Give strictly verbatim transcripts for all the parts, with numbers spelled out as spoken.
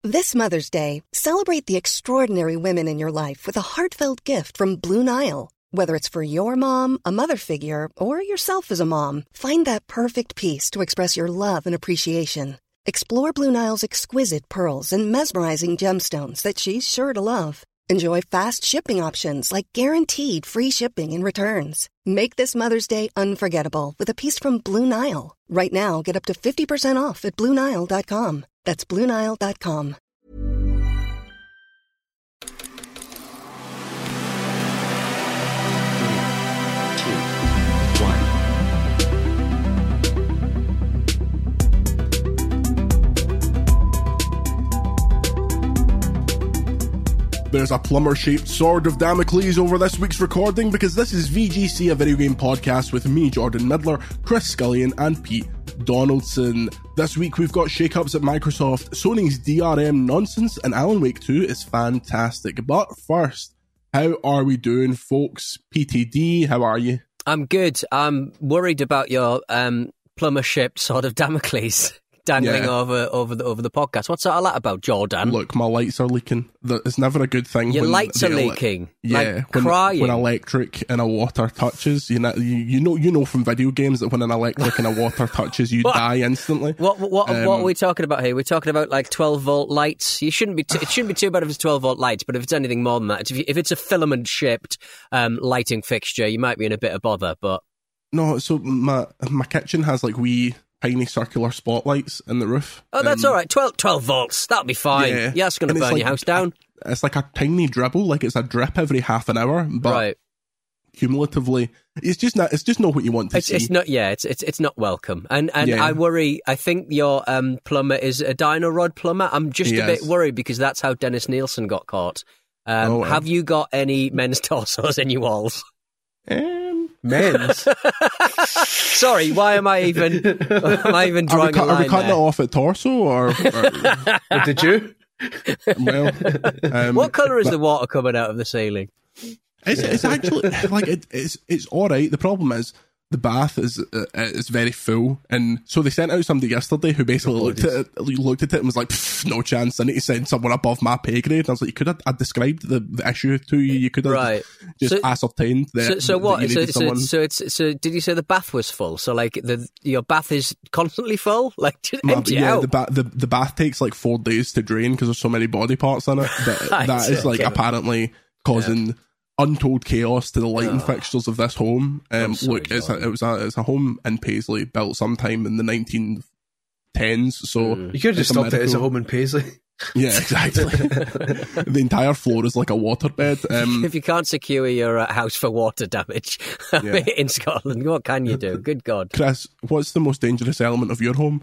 This Mother's Day, celebrate the extraordinary women in your life with a heartfelt gift from Blue Nile. Whether it's for your mom, a mother figure, or yourself as a mom, find that perfect piece to express your love and appreciation. Explore Blue Nile's exquisite pearls and mesmerizing gemstones that she's sure to love. Enjoy fast shipping options like guaranteed free shipping and returns. Make this Mother's Day unforgettable with a piece from Blue Nile. Right now, get up to fifty percent off at Blue Nile dot com. That's Blue Nile dot com. There's a plumber-shaped sword of Damocles over this week's recording because this is V G C, a video game podcast with me, Jordan Midler, Chris Scullion and Pete Donaldson. This week we've got shake-ups at Microsoft, Sony's D R M nonsense, and Alan Wake two is fantastic. But first, how are we doing, folks? P T D, how are you? I'm good. I'm worried about your um, plumber-shaped sword of Damocles dangling yeah. over over the over the podcast. What's all that about, Jordan? Look, my lights are leaking. It's never a good thing. Your when lights are ele- leaking. Yeah, like when, crying. When electric and a water touches, you know, you, you know, you know from video games that when an electric and a water touches, you die instantly. What what um, what are we talking about here? We're talking about like twelve volt lights. You shouldn't be. T- it shouldn't be too bad if it's twelve volt lights, but if it's anything more than that, if, you, if it's a filament shaped um, lighting fixture, you might be in a bit of bother. But no, so my my kitchen has like wee tiny circular spotlights in the roof. Oh, that's um, all right. twelve, twelve volts. That'll be fine. Yeah, yeah that's going to burn like, your house down. It's like a tiny dribble, like it's a drip every half an hour, but right. cumulatively, it's just not. It's just not what you want to it's, see. It's not. Yeah, it's it's it's not welcome. And and yeah. I worry. I think your um, plumber is a dino rod plumber. I'm just he a is. bit worried because that's how Dennis Nielsen got caught. Um, oh, have you got any men's torsos in your walls? Um, men's. Sorry, why am I even? Am I even drawing are we, a line Are we cutting there? it off at torso or? or Did you? Well, um, what colour is the water coming out of the ceiling? It's, it's actually like it, it's it's all right. The problem is the bath is uh, is very full, and so they sent out somebody yesterday who basically looked at it, looked at it and was like, "No chance! I need to send someone above my pay grade." And I was like, "You could have I described the, the issue to you. You could have right. just so, ascertained that." So, so that what? you So, needed so, someone. so it's so. Did you say the bath was full? So like the your bath is constantly full? Like just My- empty yeah, out. the, ba- the the bath takes like four days to drain because there's so many body parts in it. But Right, that is like okay. apparently causing. Yeah. Untold chaos to the lighting Oh. fixtures of this home. Um, sorry, look, it's a, Jordan. it was a it's a home in Paisley built sometime in the nineteen tens. So Mm. You could have just it's a stopped it as a medical- home in Paisley. Yeah, exactly. The entire floor is like a waterbed. Um, If you can't secure your uh, house for water damage Yeah. in Scotland, what can you do? Good God. Chris, what's the most dangerous element of your home?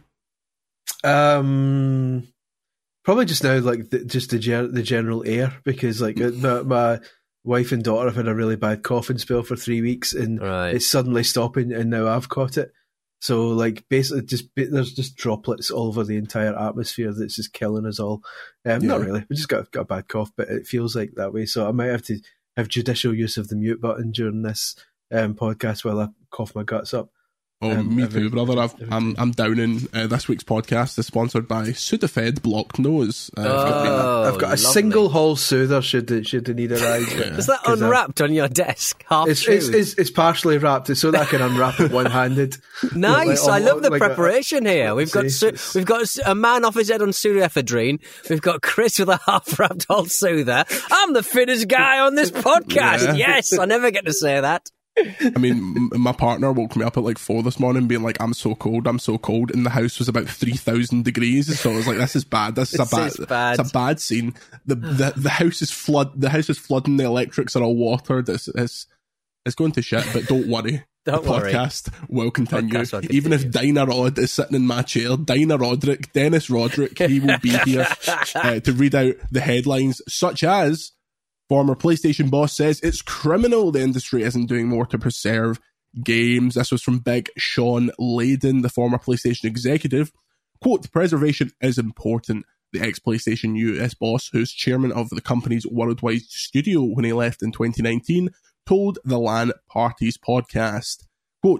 Um, probably just now, like the, just the ger- the general air, because like my, my wife and daughter have had a really bad coughing spell for three weeks, and Right. it's suddenly stopping, and now I've caught it. So like basically, just there's just droplets all over the entire atmosphere that's just killing us all. Um, Yeah. Not really. We just got got a bad cough, but it feels like that way. So I might have to have judicial use of the mute button during this um, podcast while I cough my guts up. Oh, Um, me every- too, brother. I've, every I'm day. I'm down in uh, this week's podcast is sponsored by Sudafed Blocked Nose. Uh, I've got- Oh, I've got a lovely. single hall soother should they, should they need a ride. Yeah. Is that 'Cause, uh, unwrapped on your desk? Half It's, true. it's, it's, it's partially wrapped so that I can unwrap it one-handed. Nice. Like, I love the like a- preparation here. We've got See, su- it's- we've got a man off his head on pseudoephedrine. We've got Chris with a half-wrapped whole soother. I'm the fittest guy on this podcast. Yeah. Yes, I never get to say that. I mean, m- my partner woke me up at like four this morning being like, I'm so cold, I'm so cold. And the house was about three thousand degrees. So I was like, this is bad. This is This a bad, is bad. It's a bad scene. The, the, the house is flood, the house is flooding. The electrics are all watered. It's, it's, it's going to shit, but don't worry. Don't the worry. podcast will continue. Podcast will Even if continue. Dinah Rod is sitting in my chair, Dinah Roderick, Dennis Roderick, he will be here uh, to read out the headlines, such as former PlayStation boss says it's criminal the industry isn't doing more to preserve games. This was from Big Sean Layden, the former PlayStation executive. Quote, preservation is important. The ex-PlayStation U S boss, who's chairman of the company's worldwide studio when he left in twenty nineteen, told the LAN Parties podcast. Quote,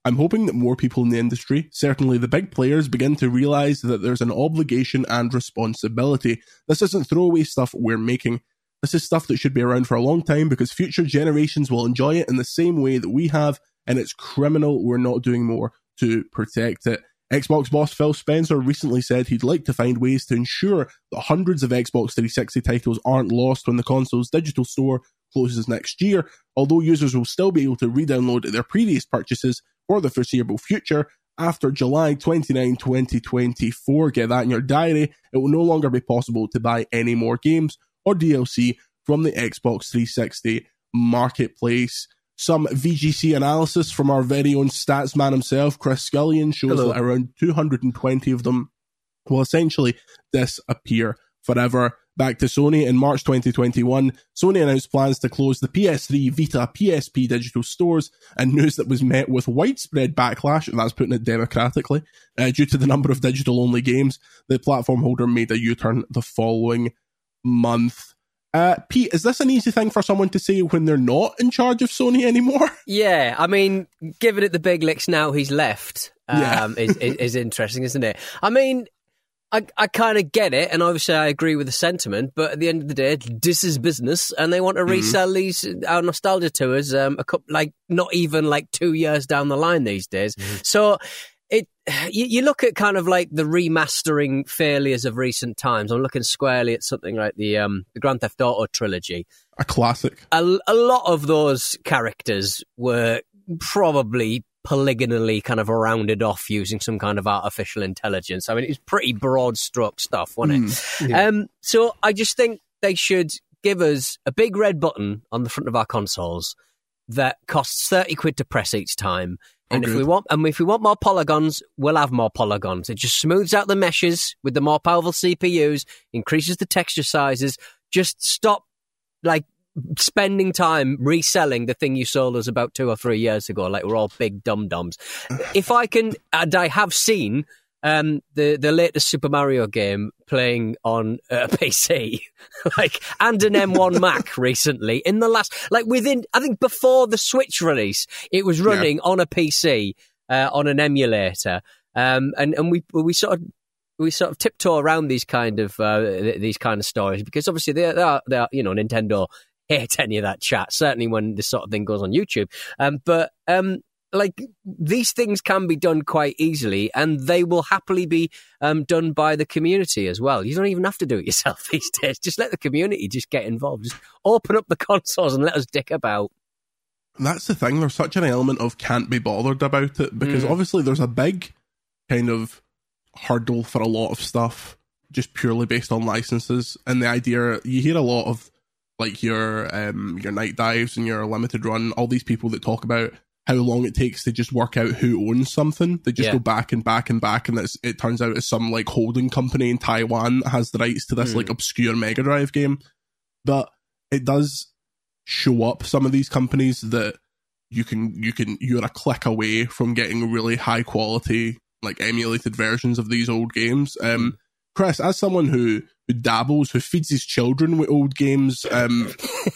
I'm hoping that more people in the industry, certainly the big players, begin to realize that there's an obligation and responsibility. This isn't throwaway stuff we're making. This is stuff that should be around for a long time because future generations will enjoy it in the same way that we have, and it's criminal we're not doing more to protect it. Xbox boss Phil Spencer recently said he'd like to find ways to ensure that hundreds of Xbox three sixty titles aren't lost when the console's digital store closes next year, although users will still be able to re-download their previous purchases for the foreseeable future. After July twenty-ninth, twenty twenty-four, get that in your diary, it will no longer be possible to buy any more games or D L C from the Xbox three sixty marketplace. Some V G C analysis from our very own stats man himself, Chris Scullion, shows Hello. that around two hundred twenty of them will essentially disappear forever. Back to Sony. In March twenty twenty-one, Sony announced plans to close the P S three, Vita, P S P digital stores, and news that was met with widespread backlash, and that's putting it democratically, uh, due to the number of digital-only games. The platform holder made a U-turn the following month. Uh, Pete, is this an easy thing for someone to say when they're not in charge of Sony anymore? Yeah, I mean, giving it the big licks now he's left um, yeah. is, is, is interesting, isn't it? I mean, I, I kind of get it, and obviously I agree with the sentiment, but at the end of the day, this is business, and they want to resell mm. these our nostalgia tours, um, a couple, like not even like two years down the line these days. Mm. So it you, you look at kind of like the remastering failures of recent times. I'm looking squarely at something like the um, the Grand Theft Auto trilogy, a classic. A, a lot of those characters were probably polygonally kind of rounded off using some kind of artificial intelligence. I mean, it's pretty broad stroke stuff, wasn't it? Mm, yeah. Um, so I just think they should give us a big red button on the front of our consoles that costs thirty quid to press each time. And oh, if good. we want, and if we want more polygons, we'll have more polygons. It just smooths out the meshes with the more powerful C P Us, increases the texture sizes. Just stop, like, spending time reselling the thing you sold us about two or three years ago, like we're all big dum-dums. If I can, and I have seen um, the, the latest Super Mario game playing on a P C, like, and an M one Mac recently, in the last, like within, I think before the Switch release, it was running yeah. on a P C, uh, on an emulator. Um, and, and we, we sort of, we sort of tiptoe around these kind of, uh, these kind of stories because obviously they are, they are, you know, Nintendo hate any of that chat, certainly when this sort of thing goes on YouTube. Um, but, um, like, these things can be done quite easily, and they will happily be um, done by the community as well. You don't even have to do it yourself these days. Just let the community just get involved. Just open up the consoles and let us dick about. That's the thing. There's such an element of can't be bothered about it, because mm. obviously there's a big kind of hurdle for a lot of stuff just purely based on licenses. And the idea, you hear a lot of like your um, your Night Dives and your Limited Run, all these people that talk about how long it takes to just work out who owns something. They just yeah. go back and back and back, and it's, it turns out it's some like holding company in Taiwan that has the rights to this mm. like obscure Mega Drive game. But it does show up some of these companies that you can you can you're a click away from getting really high quality like emulated versions of these old games. Um, Chris, as someone who who dabbles, who feeds his children with old games, um,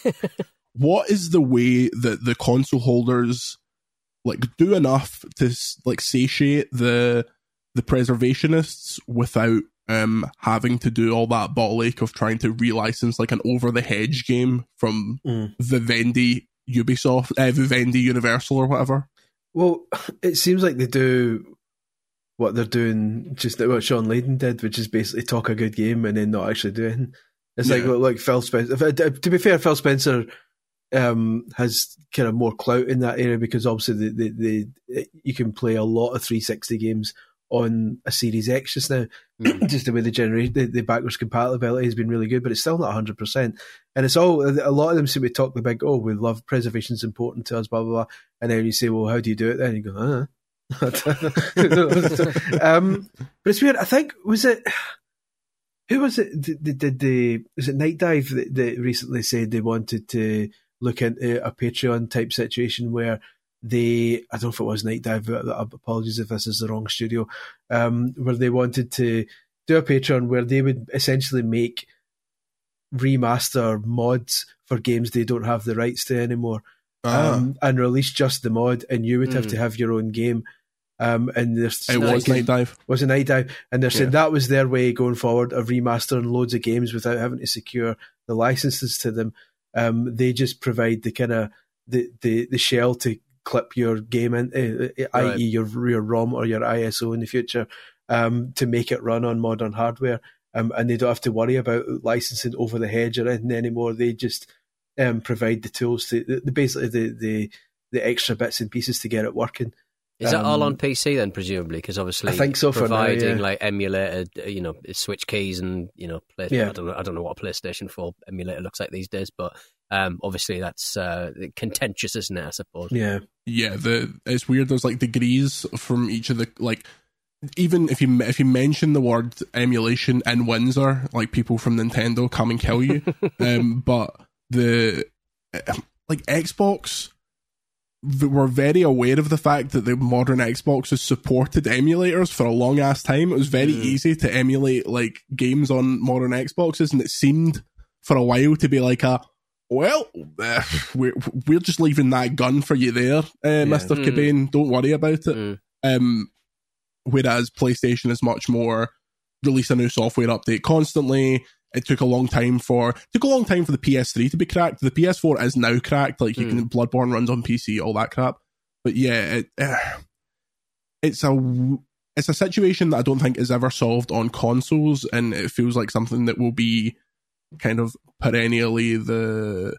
what is the way that the console holders like do enough to like satiate the the preservationists without um having to do all that bottle ache of trying to relicense like an over the hedge game from mm. Vivendi Ubisoft, uh, Vivendi Universal or whatever? Well, it seems like they do what they're doing, just what Sean Layden did, which is basically talk a good game and then not actually do anything. It's yeah. like like Phil Spencer. To be fair, Phil Spencer um, has kind of more clout in that area because obviously the, the, the you can play a lot of three sixty games on a Series X just now. Mm. Just the way the generation, the, the backwards compatibility has been really good, but it's still not one hundred percent. And it's all, a lot of them seem to talk the big, oh, we love preservation's important to us, blah, blah, blah. And then you say, well, how do you do it then? And you go, ah. um, but it's weird. I think, was it, who was it? Did, did the, was it Night Dive that, that recently said they wanted to look into a Patreon type situation where they, I don't know if it was Night Dive, but apologies if this is the wrong studio, um, where they wanted to do a Patreon where they would essentially make remaster mods for games they don't have the rights to anymore. Ah. um, and release just the mod, and you would have Mm. to have your own game. Um, and there's It was Night Dive. was a Night Dive, and they're saying Yeah. that was their way going forward of remastering loads of games without having to secure the licenses to them. Um, they just provide the kind of the, the, the shell to clip your game in, uh, Right. that is your your ROM or your I S O in the future, um, to make it run on modern hardware. Um, and they don't have to worry about licensing over the hedge or anything anymore. They just um, provide the tools to the, the basically the, the the extra bits and pieces to get it working. Is that all Um, on P C then, presumably? Because obviously, I think so for now, providing yeah. like emulated, uh, you know, switch keys and you know, play, Yeah. I don't know, I don't know what a PlayStation four emulator looks like these days, but um, obviously that's uh, contentious, isn't it? I suppose. Yeah, Yeah, the it's weird. There's like degrees from each of the like. Even if you if you mention the word emulation in Windsor, like people from Nintendo come and kill you. um, but the like Xbox, they were very aware of the fact that the modern Xbox has supported emulators for a long ass time. It was very Mm. easy to emulate like games on modern Xboxes, and it seemed for a while to be like a well, uh, we're we're just leaving that gun for you there, uh, Mister Mm. Cobain. Don't worry about it. Mm. Um, whereas PlayStation is much more release a new software update constantly. It took a long time for took a long time for the P S three to be cracked. The P S four is now cracked. Like you Mm. can Bloodborne runs on P C, all that crap. But yeah, it, uh, it's a it's a situation that I don't think is ever solved on consoles, and it feels like something that will be kind of perennially the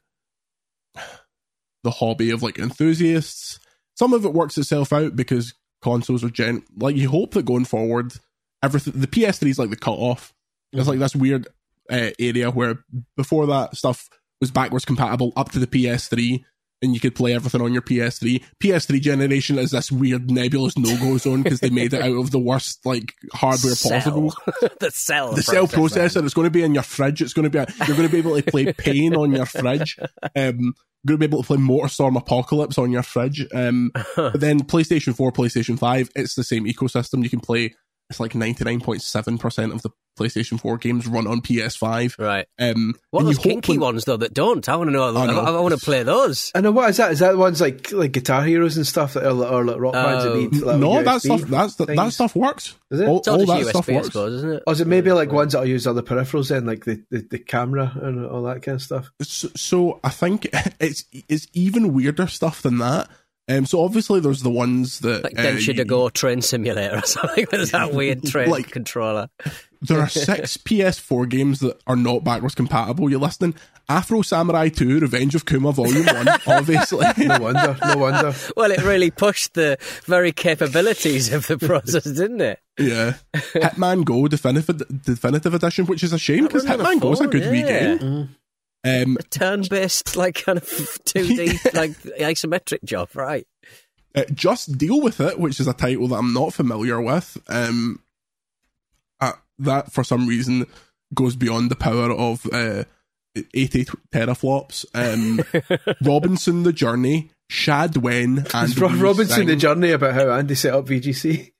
the hobby of like enthusiasts. Some of it works itself out because consoles are gen like you hope that going forward, everything the P S three is like the cutoff. It's like this weird uh, area where before that stuff was backwards compatible up to the P S three, and you could play everything on your P S three. P S three generation is this weird nebulous no-go zone because they made it out of the worst like hardware Cell. possible. the cell, The cell processor. processor. It's going to be in your fridge. It's going to be. A, you're going to be able to play Pain on your fridge. Um, you're going to be able to play MotorStorm Apocalypse on your fridge. Um, but then PlayStation four, PlayStation five, it's the same ecosystem. You can play. It's like ninety-nine point seven percent of the PlayStation four games run on P S five. Right. Um, What are and those you hope kinky when- ones though that don't? I want to know. I I, know. I, want to play those. I know what is that? Is that the ones like like Guitar Heroes and stuff that are, or like rock bands that Oh. need like, No, U S B that stuff. That's that things? stuff works. Is it? All, It's all, all just that U S B, stuff I works. suppose, isn't it? Or is it maybe like ones that will use other peripherals then, like the, the, the camera and all that kind of stuff? So, so I think it's it's even weirder stuff than that. Um, so obviously there's the ones that Like uh, Densha to you- Go train simulator or something. There's that weird train Like- controller. There are six P S four games that are not backwards compatible. You're listening. Afro Samurai two, Revenge of Kuma Volume one, obviously. No wonder, no wonder. Well, it really pushed the very capabilities of the process, didn't it? Yeah. Hitman Go Definitive, Definitive Edition, which is a shame because That was on Hitman the Go is a phone, good wee yeah. game. Um, A turn-based, like kind of two D, like isometric job, right? uh, Just Deal With It, which is a title that I'm not familiar with. Um, uh, that, for some reason, goes beyond the power of uh, eighty teraflops. Um, Robinson the Journey, Shadwen, and Is Rob We Robinson Sing. the journey about how Andy set up V G C?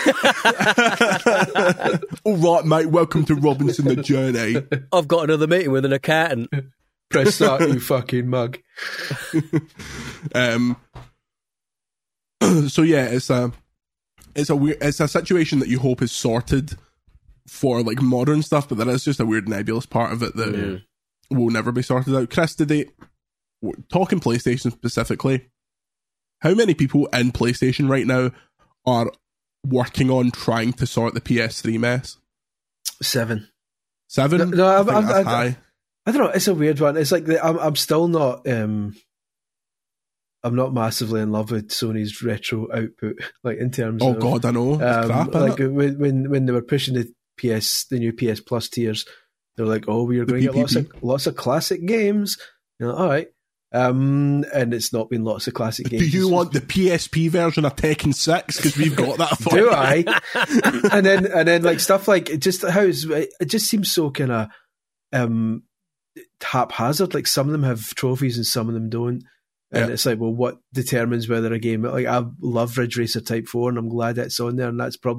All right, mate. Welcome to Robinson the Journey. I've got another meeting with an accountant. Press start, you fucking mug. Um. So yeah, it's a it's a weird it's a situation that you hope is sorted for like modern stuff, but there is just a weird nebulous part of it that Mm. will never be sorted out. Chris, did they talking PlayStation specifically? How many people in PlayStation right now are working on trying to sort the P S three mess? Seven. Seven. No, no, I I'm- think I'm- that's I'm- high. I don't know. It's a weird one. It's like the, I'm. I'm still not. Um, I'm not massively in love with Sony's retro output, like in terms Oh of. god, I know. It's Um, crap, innit? like when when when they were pushing the P S, the new P S Plus tiers, they're like, "Oh, we are The going to get lots P of P P. lots of classic games." You know, all right, um, and it's not been lots of classic games. Do you It's want the P S P version of Tekken six? Because we've got that for do you. I? and then and then like stuff like it just how it's, it just seems so kind of um haphazard. Like some of them have trophies and some of them don't. And Yeah. it's like, well, what determines whether a game? Like I love Ridge Racer Type Four, and I'm glad it's on there, and that's probably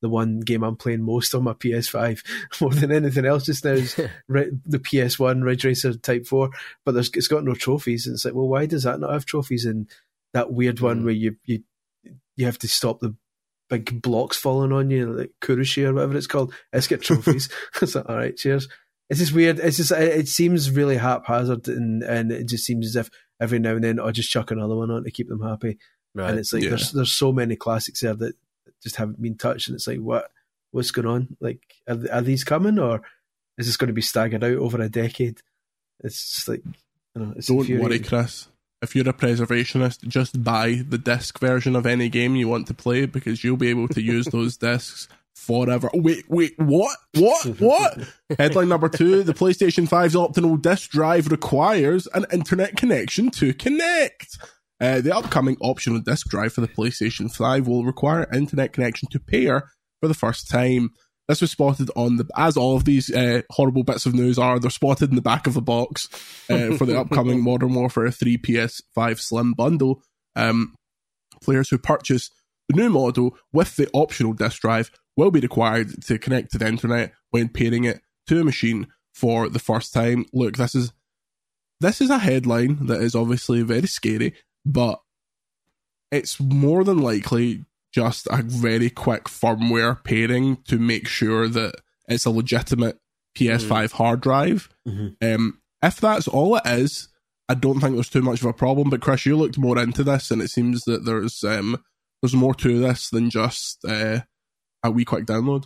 the one game I'm playing most on my P S five more than anything else just now is the P S one Ridge Racer Type four, but there's, it's got no trophies. And it's like, well, why does that not have trophies? And that weird one mm. where you, you you have to stop the big blocks falling on you, like Kurushi or whatever it's called, it's got trophies. It's like, all right, cheers. It's just weird. It's just, it seems really haphazard, and, and it just seems as if every now and then I'll just chuck another one on to keep them happy. Right. And it's like, yeah. there's there's so many classics there that just haven't been touched, and it's like, what what's going on? Like, are, are these coming, or is this going to be staggered out over a decade? It's just like, I don't know, it's don't worry, Chris. If you're a preservationist, just buy the disc version of any game you want to play, because you'll be able to use those discs forever. Wait, wait, what? What? What? Headline number two, the PlayStation five's optional disc drive requires an internet connection to connect. Uh, the upcoming optional disc drive for the PlayStation five will require an internet connection to pair for the first time. This was spotted on the, as all of these uh, horrible bits of news are, they're spotted in the back of the box uh, for the upcoming Modern Warfare three P S five Slim bundle. Um, players who purchase the new model with the optional disc drive will be required to connect to the internet when pairing it to a machine for the first time. Look, this is this is a headline that is obviously very scary, but it's more than likely just a very quick firmware pairing to make sure that it's a legitimate P S five mm. hard drive. Mm-hmm. Um, if that's all it is, I don't think there's too much of a problem. But Chris, you looked more into this, and it seems that there's um, there's more to this than just uh, a wee quick download.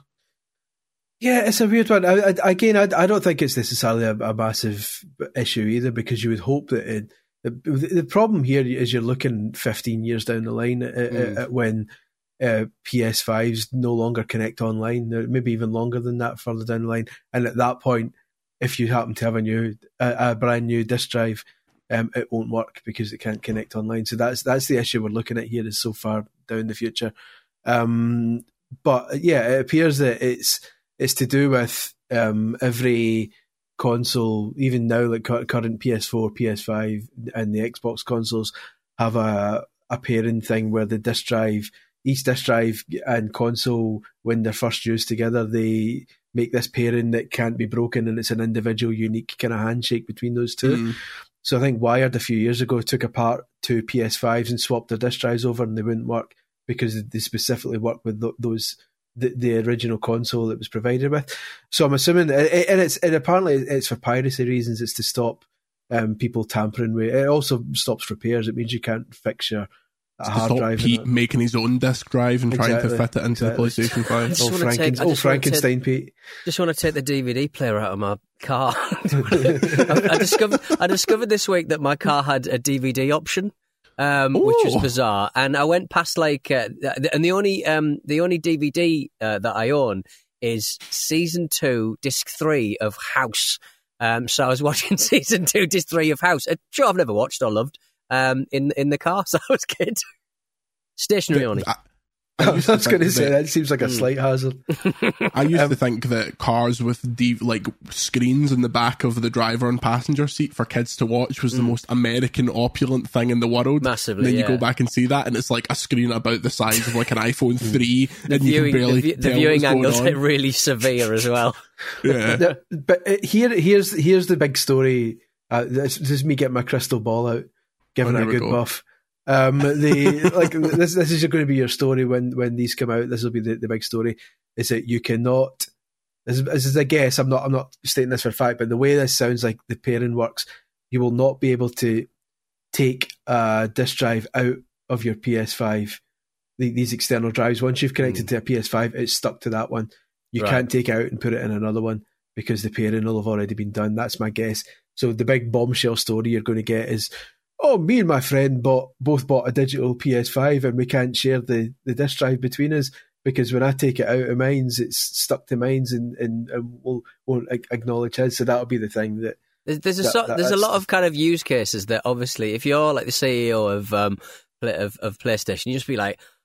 Yeah, it's a weird one. I, I, again, I, I don't think it's necessarily a, a massive issue either, because you would hope that it, the, the problem here is you're looking fifteen years down the line at, mm. at when uh, P S fives no longer connect online, maybe even longer than that further down the line. And at that point, if you happen to have a new, a, a brand new disk drive, um, it won't work because it can't connect online. So that's that's the issue we're looking at here, is so far down the future. Um, but yeah, it appears that it's it's to do with um, every console, even now, like current P S four, P S five, and the Xbox consoles have a a pairing thing where the disk drive, each disk drive and console, when they're first used together, they make this pairing that can't be broken, and it's an individual, unique kind of handshake between those two. Mm. So I think Wired a few years ago took apart two P S fives and swapped their disk drives over, and they wouldn't work because they specifically work with th- those the, the original console that was provided with. So I'm assuming, and it's and apparently it's for piracy reasons. It's to stop um, people tampering with. It also stops repairs. It means you can't fix your a hard stop drive. Pete making his own disk drive and exactly, trying to fit it into exactly. the PlayStation five. Oh, Franken- oh Frankenstein, take, Pete. Just want to take the D V D player out of my car. I, I discovered I discovered this week that my car had a D V D option, um, which was bizarre. And I went past like, uh, and the only um, the only D V D uh, that I own is season two, disc three of House. Um, so I was watching season two, disc three of House. A show I've never watched or loved. Um, in in the car, so I was good. Stationary only. I, I, I was going to say that, that seems like a mm. slight hazard. I used um, to think that cars with D, like screens in the back of the driver and passenger seat for kids to watch was mm. the most American opulent thing in the world. Massively. And then yeah. you go back and see that, and it's like a screen about the size of like an iPhone three, the and viewing, you can barely the, tell the viewing what's angles going on. are really severe as well. Yeah. But here, here's here's the big story. Uh, this, this is me getting my crystal ball out. Giving oh, it a good go. buff. Um, the like this this is going to be your story when, when these come out. This will be the, the big story. Is that you cannot. This is, this is a guess. I'm not I'm not stating this for a fact, but the way this sounds like the pairing works, you will not be able to take a disk drive out of your P S five. The, these external drives. Once you've connected mm. to a P S five, it's stuck to that one. You right. can't take it out and put it in another one because the pairing will have already been done. That's my guess. So the big bombshell story you're going to get is, oh, me and my friend bought both bought a digital P S five and we can't share the, the disk drive between us because when I take it out of mine's, it's stuck to mine's and, and, and we'll, won't acknowledge his. So that'll be the thing that... There's, there's, that, a, so, that, there's a lot of kind of use cases that obviously, if you're like the C E O of um of, of PlayStation, you just be like,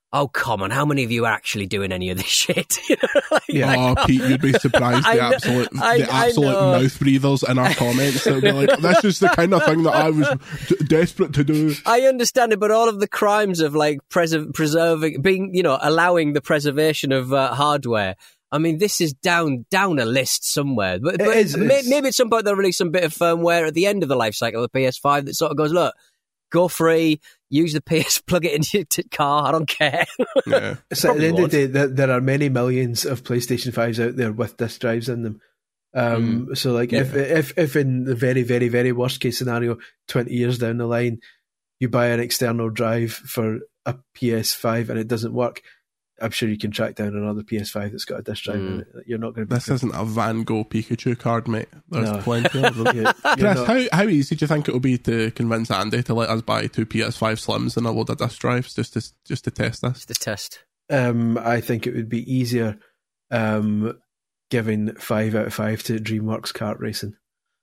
oh, come on, how many of you are actually doing any of this shit? like, yeah. Oh, Pete, you'd be surprised the I absolute, know, I, the absolute mouth breathers in our comments. They'll be like, this is the kind of thing that I was d- desperate to do. I understand it, but all of the crimes of like pres- preserving, being, you know, allowing the preservation of uh, hardware. I mean, this is down down a list somewhere. But, but is, may, maybe at some point they'll release some bit of firmware at the end of the life cycle of the P S five that sort of goes, look, go free, use the P S, plug it into your car, I don't care. Yeah. So at the end of the day, there, there are many millions of PlayStation fives out there with disk drives in them. Um, mm. So like, yeah. if, if if in the very, very, very worst case scenario, twenty years down the line, you buy an external drive for a P S five and it doesn't work, I'm sure you can track down another P S five that's got a disk drive mm. in it. You're not going to be... This isn't a Van Gogh Pikachu card, mate. There's no. plenty of them. you're, Chris, you're not... how, how easy do you think it will be to convince Andy to let us buy two P S five Slims and a load of disk drives just to, just to test this? Just to test. Um, I think it would be easier um, giving five out of five to DreamWorks kart racing.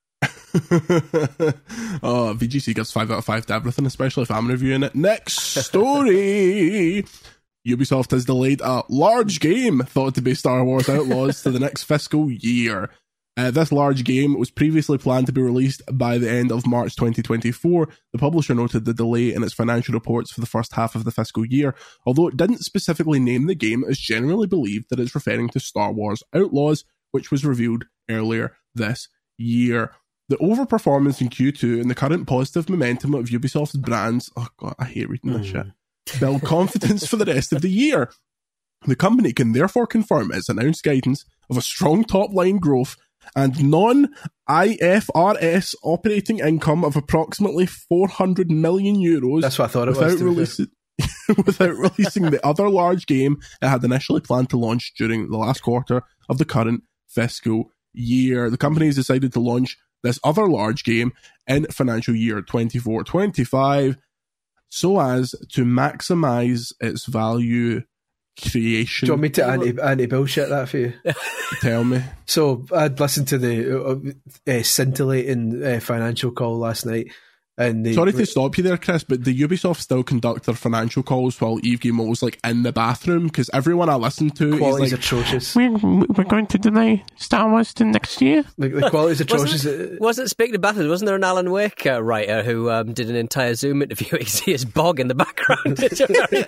Oh, V G C gives five out of five to everything, especially if I'm reviewing it. Next story. Ubisoft has delayed a large game thought to be Star Wars Outlaws to the next fiscal year. Uh, this large game was previously planned to be released by the end of March twenty twenty-four. The publisher noted the delay in its financial reports for the first half of the fiscal year. Although it didn't specifically name the game, it's generally believed that it's referring to Star Wars Outlaws, which was revealed earlier this year. The overperformance in Q two and the current positive momentum of Ubisoft's brands, oh god, I hate reading this mm. shit, build confidence for the rest of the year. The company can therefore confirm its announced guidance of a strong top-line growth and non-I F R S operating income of approximately four hundred million euros. That's what I thought it without was. Releasing, without releasing the other large game it had initially planned to launch during the last quarter of the current fiscal year. The company has decided to launch this other large game in financial year twenty-four twenty-five so as to maximize its value creation. Do you want me to anti, anti-bullshit that for you? Tell me. So I'd listened to the uh, uh, scintillating uh, financial call last night. And they, Sorry to stop you there, Chris, but the Ubisoft still conduct their financial calls while Yves Guillemot's like in the bathroom, because everyone I listen to quality's is like, atrocious. We're, we're going to delay Star Wars to next year. The, the quality's atrocious. Wasn't, wasn't speaking of bathrooms, wasn't there an Alan Wake uh, writer who um, did an entire Zoom interview? You see his bog in the background, which I very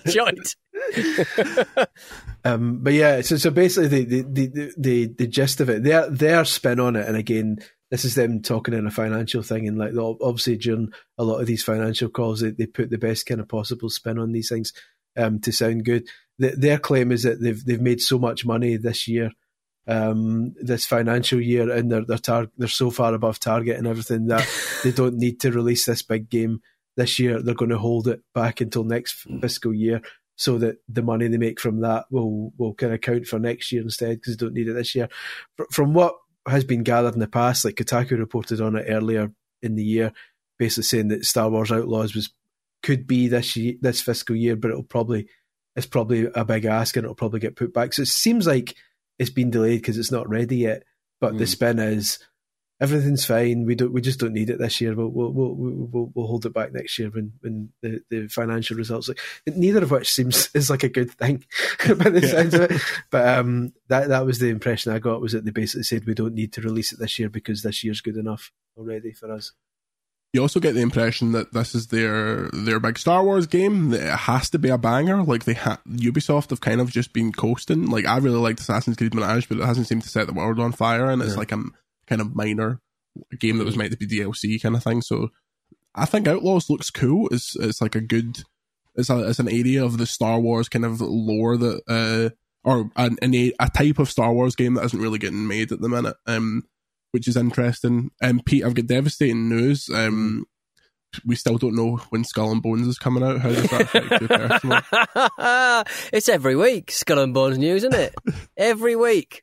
much enjoyed. um, but yeah, so so basically the the, the the the gist of it, their their spin on it, and again, this is them talking in a financial thing, and like obviously during a lot of these financial calls, they, they put the best kind of possible spin on these things um, to sound good. The, their claim is that they've they've made so much money this year, um, this financial year, and they're they're, tar- they're so far above target and everything that they don't need to release this big game this year. They're going to hold it back until next fiscal year, so that the money they make from that will will kind of count for next year instead, because they don't need it this year. From what has been gathered in the past, like Kotaku reported on it earlier in the year, basically saying that Star Wars Outlaws was could be this year, this fiscal year, but it'll probably it's probably a big ask and it'll probably get put back. So it seems like it's been delayed because it's not ready yet. But mm. the spin is everything's fine. We don't we just don't need it this year. We'll we'll we'll we'll, we'll hold it back next year when, when the, the financial results. Like, neither of which seems is like a good thing by the yeah. sounds of it. But um, that that was the impression I got, was that they basically said we don't need to release it this year because this year's good enough already for us. You also get the impression that this is their their big Star Wars game, that it has to be a banger. Like they ha- Ubisoft have kind of just been coasting. Like I really liked Assassin's Creed Mirage, but it hasn't seemed to set the world on fire, and it's yeah. like a kind of minor game that was meant to be D L C kind of thing. So I think Outlaws looks cool. It's it's like a good, it's a it's an area of the Star Wars kind of lore that, uh, or an, an a, a type of Star Wars game that isn't really getting made at the minute, um, which is interesting. And um, Pete, I've got devastating news. Um, we still don't know when Skull and Bones is coming out. How does that affect you personally? It's every week, Skull and Bones news, isn't it? Every week.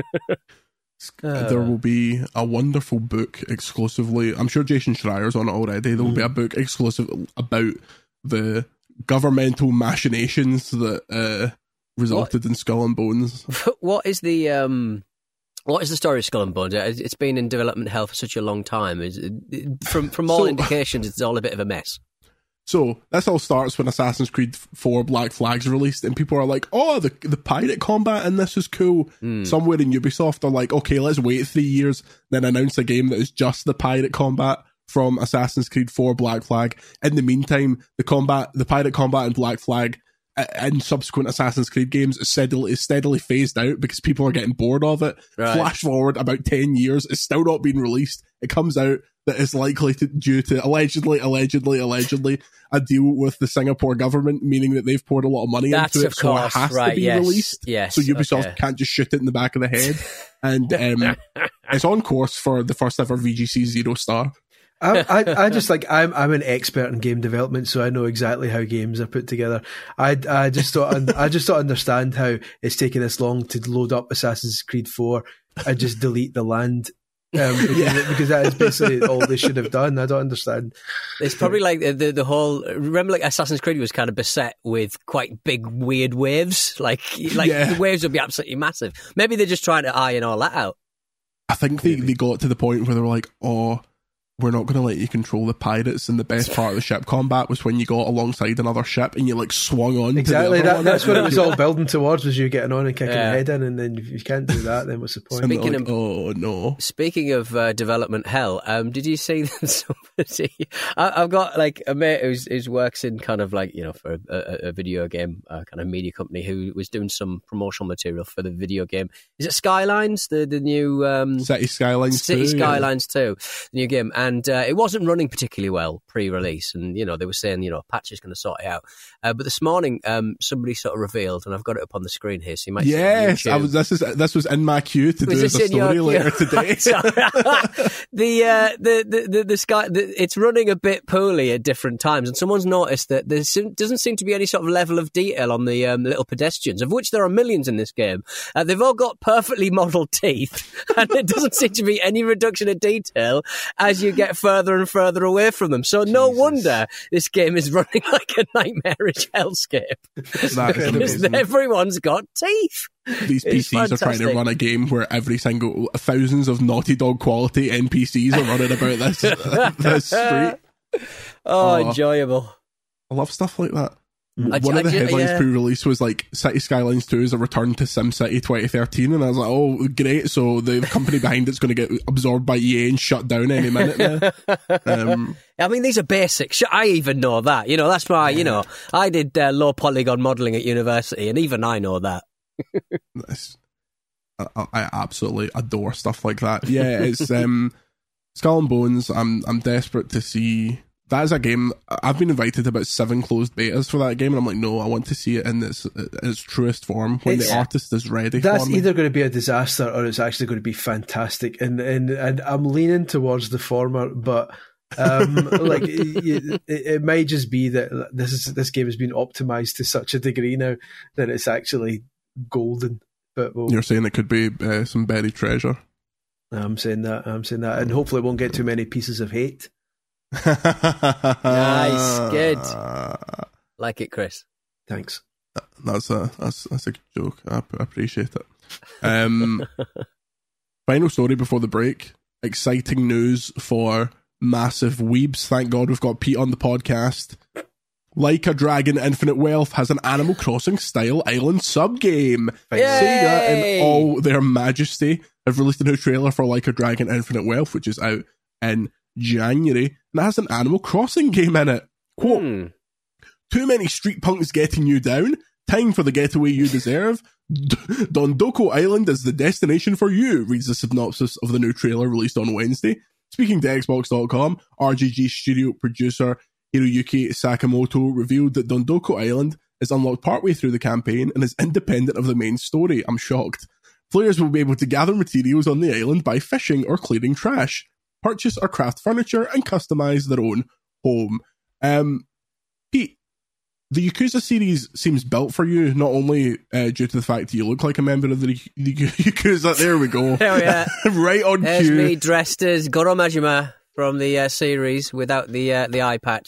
Uh, there will be a wonderful book exclusively. I'm sure Jason Schreier's on it already. There will mm. be a book exclusive about the governmental machinations that uh, resulted what? in Skull and Bones. What is the um, what is the story of Skull and Bones? It's been in development hell for such a long time. From from all so, indications, it's all a bit of a mess. So this all starts when Assassin's Creed four Black Flag's released, and people are like, oh, the the pirate combat in this is cool. Mm. Somewhere in Ubisoft are like, okay, let's wait three years, then announce a game that is just the pirate combat from Assassin's Creed four Black Flag. In the meantime, the combat, the pirate combat in Black Flag and subsequent Assassin's Creed games is steadily, is steadily phased out because people are getting bored of it. Right. Flash forward about ten years, it's still not been released. It comes out that is likely to, due to allegedly, allegedly, allegedly, a deal with the Singapore government, meaning that they've poured a lot of money That's into it, of so course, it has right, to be yes, released. Yes, so Ubisoft okay. can't just shoot it in the back of the head. And um, it's on course for the first ever V G C Zero Star. I, I, I just like I'm I'm an expert in game development, so I know exactly how games are put together. I, I just don't I just don't understand how it's taken this long to load up Assassin's Creed four and just delete the land. Um, because, yeah. because that is basically all they should have done. I don't understand. It's probably like the, the the whole. Remember, like Assassin's Creed was kind of beset with quite big, weird waves. Like, like yeah. the waves would be absolutely massive. Maybe they're just trying to iron all that out. I think they, they got to the point where they were like, oh, we're not going to let you control the pirates, and the best part of the ship combat was when you got alongside another ship and you like swung on. Exactly, to the other that, that's what it was all building towards, was you getting on and kicking yeah. the head in, and then if you can't do that, then what's the point? Speaking like, of, oh no! Speaking of uh, development hell, um, did you see that somebody? I, I've got like a mate who's who's works in kind of like you know for a, a, a video game uh, kind of media company who was doing some promotional material for the video game. Is it Skylines, the the new um, City Skylines, City two, Skylines yeah. two, the new game, and uh, it wasn't running particularly well pre-release, and you know they were saying you know patch is going to sort it out. Uh, but this morning, um, somebody sort of revealed, and I've got it up on the screen here, so you might. Yes, see I was. This is this was in my queue to was do as a story later today. the, uh, the the the the sky, the, it's running a bit poorly at different times, and someone's noticed that there doesn't seem to be any sort of level of detail on the um, little pedestrians, of which there are millions in this game. Uh, they've all got perfectly modelled teeth, and there doesn't seem to be any reduction of detail as you get further and further away from them. So no Jesus. wonder this game is running like a nightmarish hellscape. Because everyone's got teeth. These P Cs are trying to run a game where every single thousands of Naughty Dog quality N P Cs are running about this uh, this street. Oh, oh, enjoyable. I love stuff like that. I, One I, of the I, headlines yeah. pre-release was like City Skylines two is a return to SimCity twenty thirteen, and I was like, oh, great. So the company behind it's going to get absorbed by E A and shut down any minute now. Um, I mean, these are basics. I even know that. You know, that's why, you know, I did uh, low polygon modelling at university, and even I know that. I, I absolutely adore stuff like that. Yeah, it's um, Skull and Bones. I'm I'm desperate to see. That is a game. I've been invited to about seven closed betas for that game, and I'm like, no, I want to see it in its its truest form when it's, the artist is ready. That's for me. either going to be a disaster or it's actually going to be fantastic, and and and I'm leaning towards the former, but. um like it, it, it might just be that this is this game has been optimized to such a degree now that it's actually golden. But we'll, you're saying it could be uh, some buried treasure. I'm saying that. I'm saying that, and hopefully it won't get too many pieces of hate. Nice, good. Like it, Chris. Thanks. That's a that's that's a good joke. I, I appreciate it. Um, final story before the break. Exciting news for massive weebs. Thank God we've got Pete on the podcast. Like a Dragon Infinite Wealth has an Animal Crossing style island sub-game. Sega in all their majesty have released a new trailer for Like a Dragon Infinite Wealth, which is out in January, and it has an Animal Crossing game in it. Quote, hmm. Too many street punks getting you down. Time for the getaway you deserve. D- Dondoko Island is the destination for you, reads the synopsis of the new trailer released on Wednesday. Speaking to Xbox dot com, R G G studio producer Hiroyuki Sakamoto revealed that Dondoko Island is unlocked partway through the campaign and is independent of the main story. I'm shocked. Players will be able to gather materials on the island by fishing or clearing trash, purchase or craft furniture, and customize their own home. Um, Pete, the Yakuza series seems built for you, not only uh, due to the fact that you look like a member of the, the Yakuza. There we go. There we are. Right on There's cue. me dressed as Goro Majima from the uh, series without the uh, the eye patch.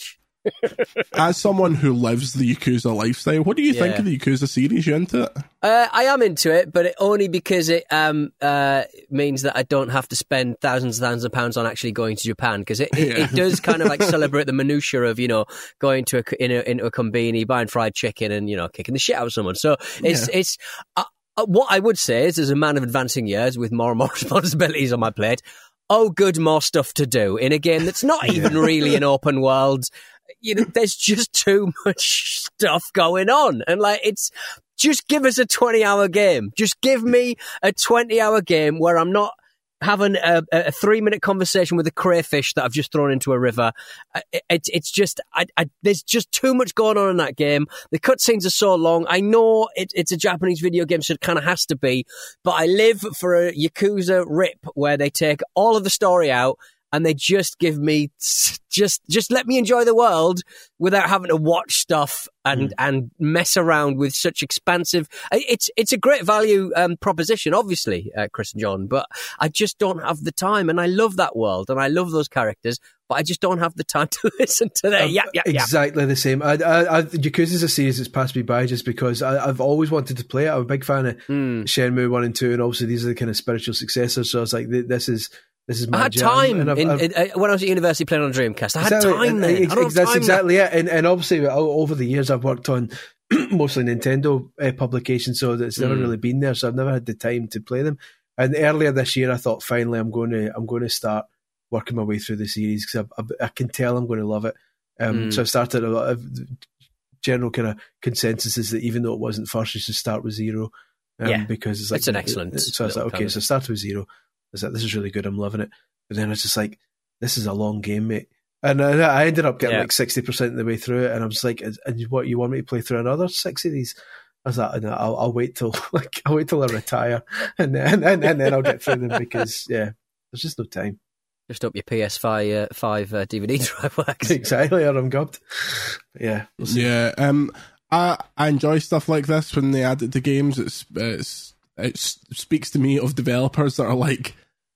As someone who lives the Yakuza lifestyle, what do you yeah. think of the Yakuza series? You into it? Uh, I am into it, but it, only because it um, uh, means that I don't have to spend thousands and thousands of pounds on actually going to Japan, because it, it, yeah. it does kind of like celebrate the minutiae of, you know, going to a, in a, into a konbini, buying fried chicken and, you know, kicking the shit out of someone. So it's, yeah. it's uh, what I would say is, as a man of advancing years with more and more responsibilities on my plate, oh, good, more stuff to do in a game that's not even yeah. really an open world. You know, there's just too much stuff going on. And like, it's just give us a twenty hour game. Just give me a twenty hour game where I'm not having a, a three minute conversation with a crayfish that I've just thrown into a river. It, it, it's just, I, I, there's just too much going on in that game. The cutscenes are so long. I know it, it's a Japanese video game, so it kind of has to be, but I live for a Yakuza rip where they take all of the story out and they just give me, just just let me enjoy the world without having to watch stuff and, mm. and mess around with such expansive... It's it's a great value um, proposition, obviously, uh, Chris and John, but I just don't have the time. And I love that world and I love those characters, but I just don't have the time to listen to that. Um, yeah, yeah, exactly yeah. the same. I, I, I, Yakuza's a series that's passed me by just because I, I've always wanted to play it. I'm a big fan of mm. Shenmue one and two, and obviously these are the kind of spiritual successors, so I was like, this is... This is my I had jam. time I've, in, I've, in, uh, when I was at university playing on Dreamcast. I had exactly, time then. Ex- I don't have that's time exactly now. it. And, and obviously, over the years, I've worked on mostly Nintendo uh, publications, so it's never mm. really been there. So I've never had the time to play them. And earlier this year, I thought finally I'm going to I'm going to start working my way through the series because I, I, I can tell I'm going to love it. Um, mm. So I started a lot of general kind of consensus is that even though it wasn't first, you should start with zero. Um, yeah, because it's like it's an excellent. So I was like, okay, so I started with zero. I was like, this is really good. I'm loving it. But then I was just like, this is a long game, mate. And I, I ended up getting yeah. like sixty percent of the way through it. And I was like, and what, you want me to play through another six of these? I was like, no, I'll, I'll wait till like I'll wait till I retire, and then and, and then I'll get through them because yeah, there's just no time. Just hope your P S five uh, five uh, D V D drive works. Exactly, or I'm gubbed. Yeah, we'll yeah. Um, I I enjoy stuff like this when they add it to games. It's it's it speaks to me of developers that are like,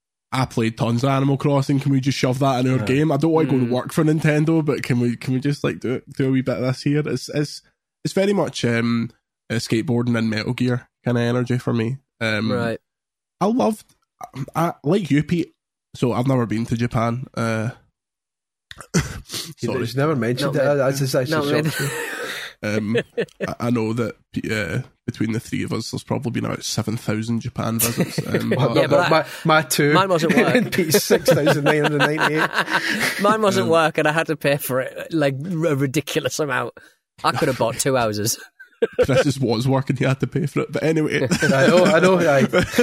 I played tons of Animal Crossing. Can we just shove that in our yeah. game? I don't want to mm. go to work for Nintendo, but can we can we just like do do a wee bit of this here? It's it's it's very much um, skateboarding and Metal Gear kind of energy for me. Um, right. I loved, I like you, Pete. So I've never been to Japan. Uh, sorry, he's never mentioned no, it. That's just actually no, um, I, I know that uh, between the three of us, there's probably been about seven thousand Japan visits. Um, well, yeah, but my, my two, mine wasn't work. And Pete's six thousand nine hundred ninety-eight. Mine wasn't um, work, and I had to pay for it like a ridiculous amount. I could have bought two houses. Chris's was working, he had to pay for it. But anyway, I know, I know. I,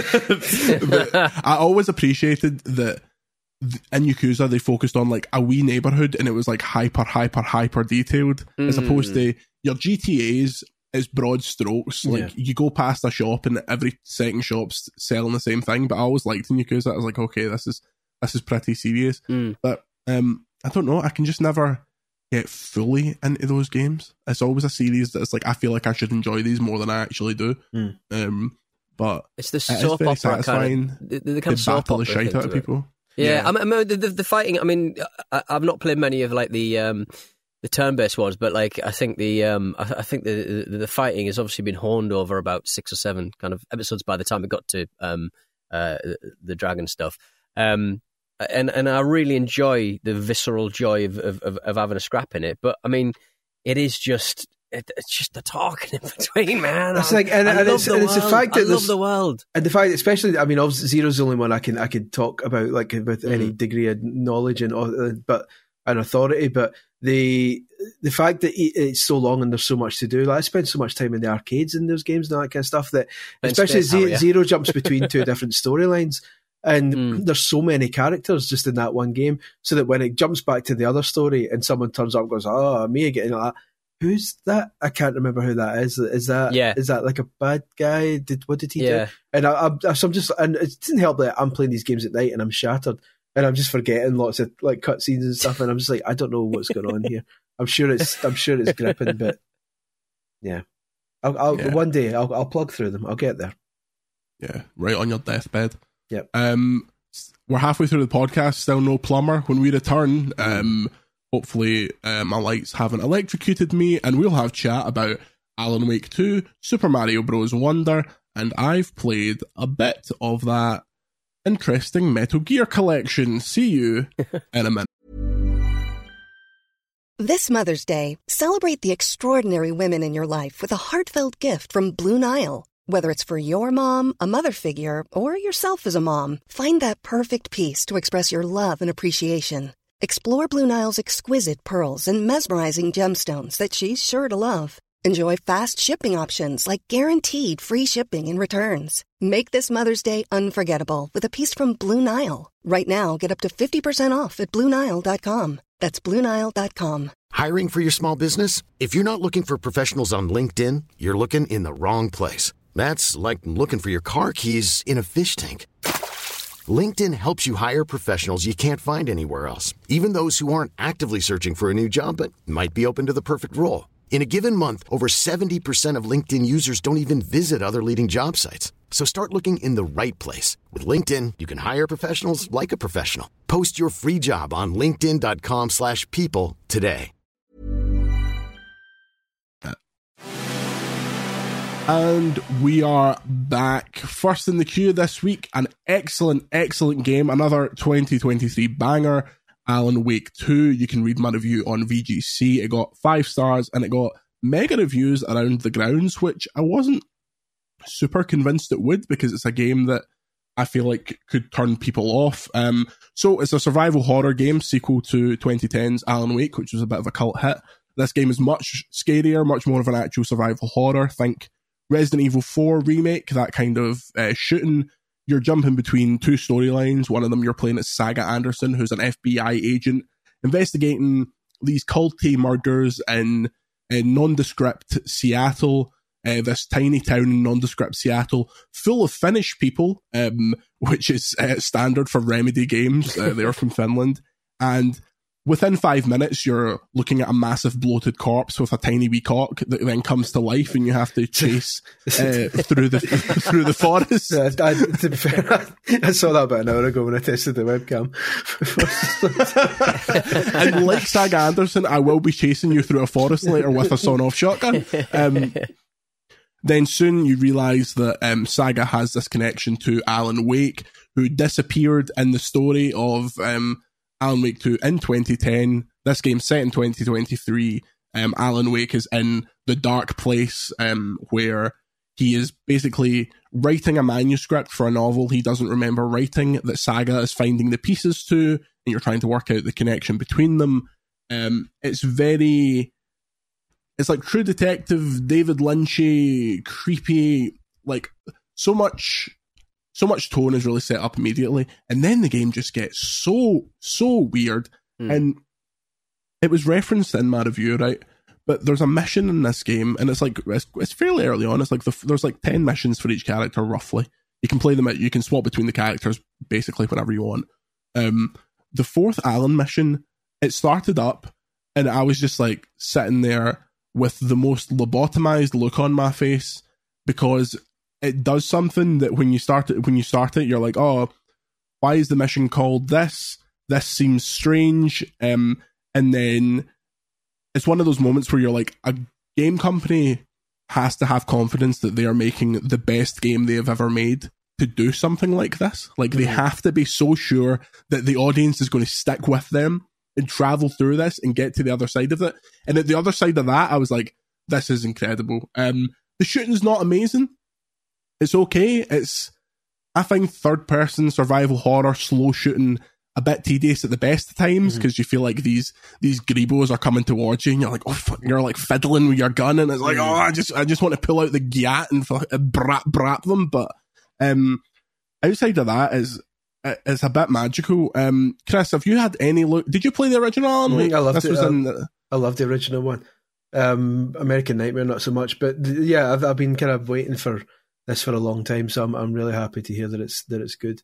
but I always appreciated that in Yakuza they focused on like a wee neighbourhood and it was like hyper, hyper, hyper detailed, mm. as opposed to your G T As is broad strokes. Like yeah. you go past a shop and every second shop's selling the same thing. But I always liked in Yakuza, I was like, okay, this is this is pretty serious. Mm. But um, I don't know, I can just never get fully into those games. It's always a series that's like I feel like I should enjoy these more than I actually do. Mm. Um, but it's the soap opera satisfying kind of, the, the kind of to soap battle the shite out of people. Yeah, yeah. I mean, the, the, the fighting. I mean, I, I've not played many of like the um, the turn-based ones, but like I think the um, I, I think the, the the fighting has obviously been honed over about six or seven kind of episodes by the time it got to um, uh, the dragon stuff. Um, and and I really enjoy the visceral joy of, of of having a scrap in it. But I mean, it is just. It, it's just the talking in between, man. It's like, and, I and, love it's, the and it's the world. fact that I love the world, and the fact, especially, I mean, obviously, Zero's the only one I can I can talk about, like with mm. any degree of knowledge and uh, but and authority. But the the fact that it's so long and there's so much to do, like I spend so much time in the arcades in those games and all that kind of stuff. That in especially space, Zero, yeah. Zero jumps between two different storylines. And mm. there's so many characters just in that one game, so that when it jumps back to the other story and someone turns up and goes, "Oh, me again," like that. Who's that? I can't remember who that is. Is that yeah. is that like a bad guy? Did what did he yeah. do? And I, I, so I'm just, and it didn't help that I'm playing these games at night and I'm shattered and I'm just forgetting lots of like cutscenes and stuff. And I'm just like, I don't know what's going on here. I'm sure it's, I'm sure it's gripping, but yeah, I'll, I'll yeah. one day I'll, I'll plug through them. I'll get there. Yeah, right on your deathbed. Yep. Um, we're halfway through the podcast. Still no plumber. When we return, um. Hopefully uh, my lights haven't electrocuted me, and we'll have chat about Alan Wake two, Super Mario Bros. Wonder, and I've played a bit of that interesting Metal Gear collection. See you in a minute. This Mother's Day, celebrate the extraordinary women in your life with a heartfelt gift from Blue Nile. Whether it's for your mom, a mother figure, or yourself as a mom, find that perfect piece to express your love and appreciation. Explore Blue Nile's exquisite pearls and mesmerizing gemstones that she's sure to love. Enjoy fast shipping options like guaranteed free shipping and returns. Make this Mother's Day unforgettable with a piece from Blue Nile. Right now, get up to fifty percent off at Blue Nile dot com. That's Blue Nile dot com. Hiring for your small business? If you're not looking for professionals on LinkedIn, you're looking in the wrong place. That's like looking for your car keys in a fish tank. LinkedIn helps you hire professionals you can't find anywhere else, even those who aren't actively searching for a new job but might be open to the perfect role. In a given month, over seventy percent of LinkedIn users don't even visit other leading job sites. So start looking in the right place. With LinkedIn, you can hire professionals like a professional. Post your free job on linkedin dot com slash people today. And we are back. First in the queue this week, an excellent, excellent game. Another twenty twenty-three banger, Alan Wake two. You can read my review on V G C. It got five stars and it got mega reviews around the grounds, which I wasn't super convinced it would, because it's a game that I feel like could turn people off. Um, so it's a survival horror game, sequel to twenty ten's Alan Wake, which was a bit of a cult hit. This game is much scarier, much more of an actual survival horror. Think Resident Evil four remake, that kind of uh, shooting. You're jumping between two storylines. One of them you're playing as Saga Anderson, who's an F B I agent investigating these culty murders in, in nondescript Seattle, uh, this tiny town in nondescript Seattle, full of Finnish people, um, which is uh, standard for Remedy games. Uh, they're from Finland. And within five minutes, you're looking at a massive bloated corpse with a tiny wee cock that then comes to life, and you have to chase uh, through the through the forest. Yeah, I, to be fair, I saw that about an hour ago when I tested the webcam. And like Saga Anderson, I will be chasing you through a forest later with a sawn-off shotgun. Um, then soon you realise that um, Saga has this connection to Alan Wake, who disappeared in the story of Um, Alan Wake two in twenty ten. This game's set in twenty twenty-three. Um, Alan Wake is in the dark place um, where he is basically writing a manuscript for a novel he doesn't remember writing, that Saga is finding the pieces to, and you're trying to work out the connection between them. Um, it's very... It's like True Detective, David Lynchy, creepy, like so much... So much tone is really set up immediately, and then the game just gets so, so weird. Mm. And it was referenced in my review, right? But there's a mission in this game, and it's like, it's, it's fairly early on. It's like, the, there's like ten missions for each character, roughly. You can play them out, you can swap between the characters basically whenever you want. Um, the fourth Alan mission, it started up, and I was just like sitting there with the most lobotomized look on my face, because it does something that when you start it, when you start it, you're like, oh, why is the mission called this? This seems strange. Um, and then it's one of those moments where you're like, a game company has to have confidence that they are making the best game they have ever made to do something like this. Like, they have to be so sure that the audience is going to stick with them and travel through this and get to the other side of it. And at the other side of that, I was like, this is incredible. Um, the shooting's not amazing. It's okay. It's, I find third person survival horror slow shooting a bit tedious at the best of times, because mm-hmm. you feel like these these greebos are coming towards you, and you're like, oh, fuck, you're like fiddling with your gun, and it's like, mm-hmm. oh, I just I just want to pull out the gyat and brap brap them. But um, outside of that, is it's a bit magical. Um, Chris, have you had any look? Did you play the original Alan Wake? I loved this it. Was I, in the... I loved the original one. Um, American Nightmare, not so much, but yeah, I've I've been kind of waiting for this for a long time, so I'm I'm really happy to hear that it's that it's good.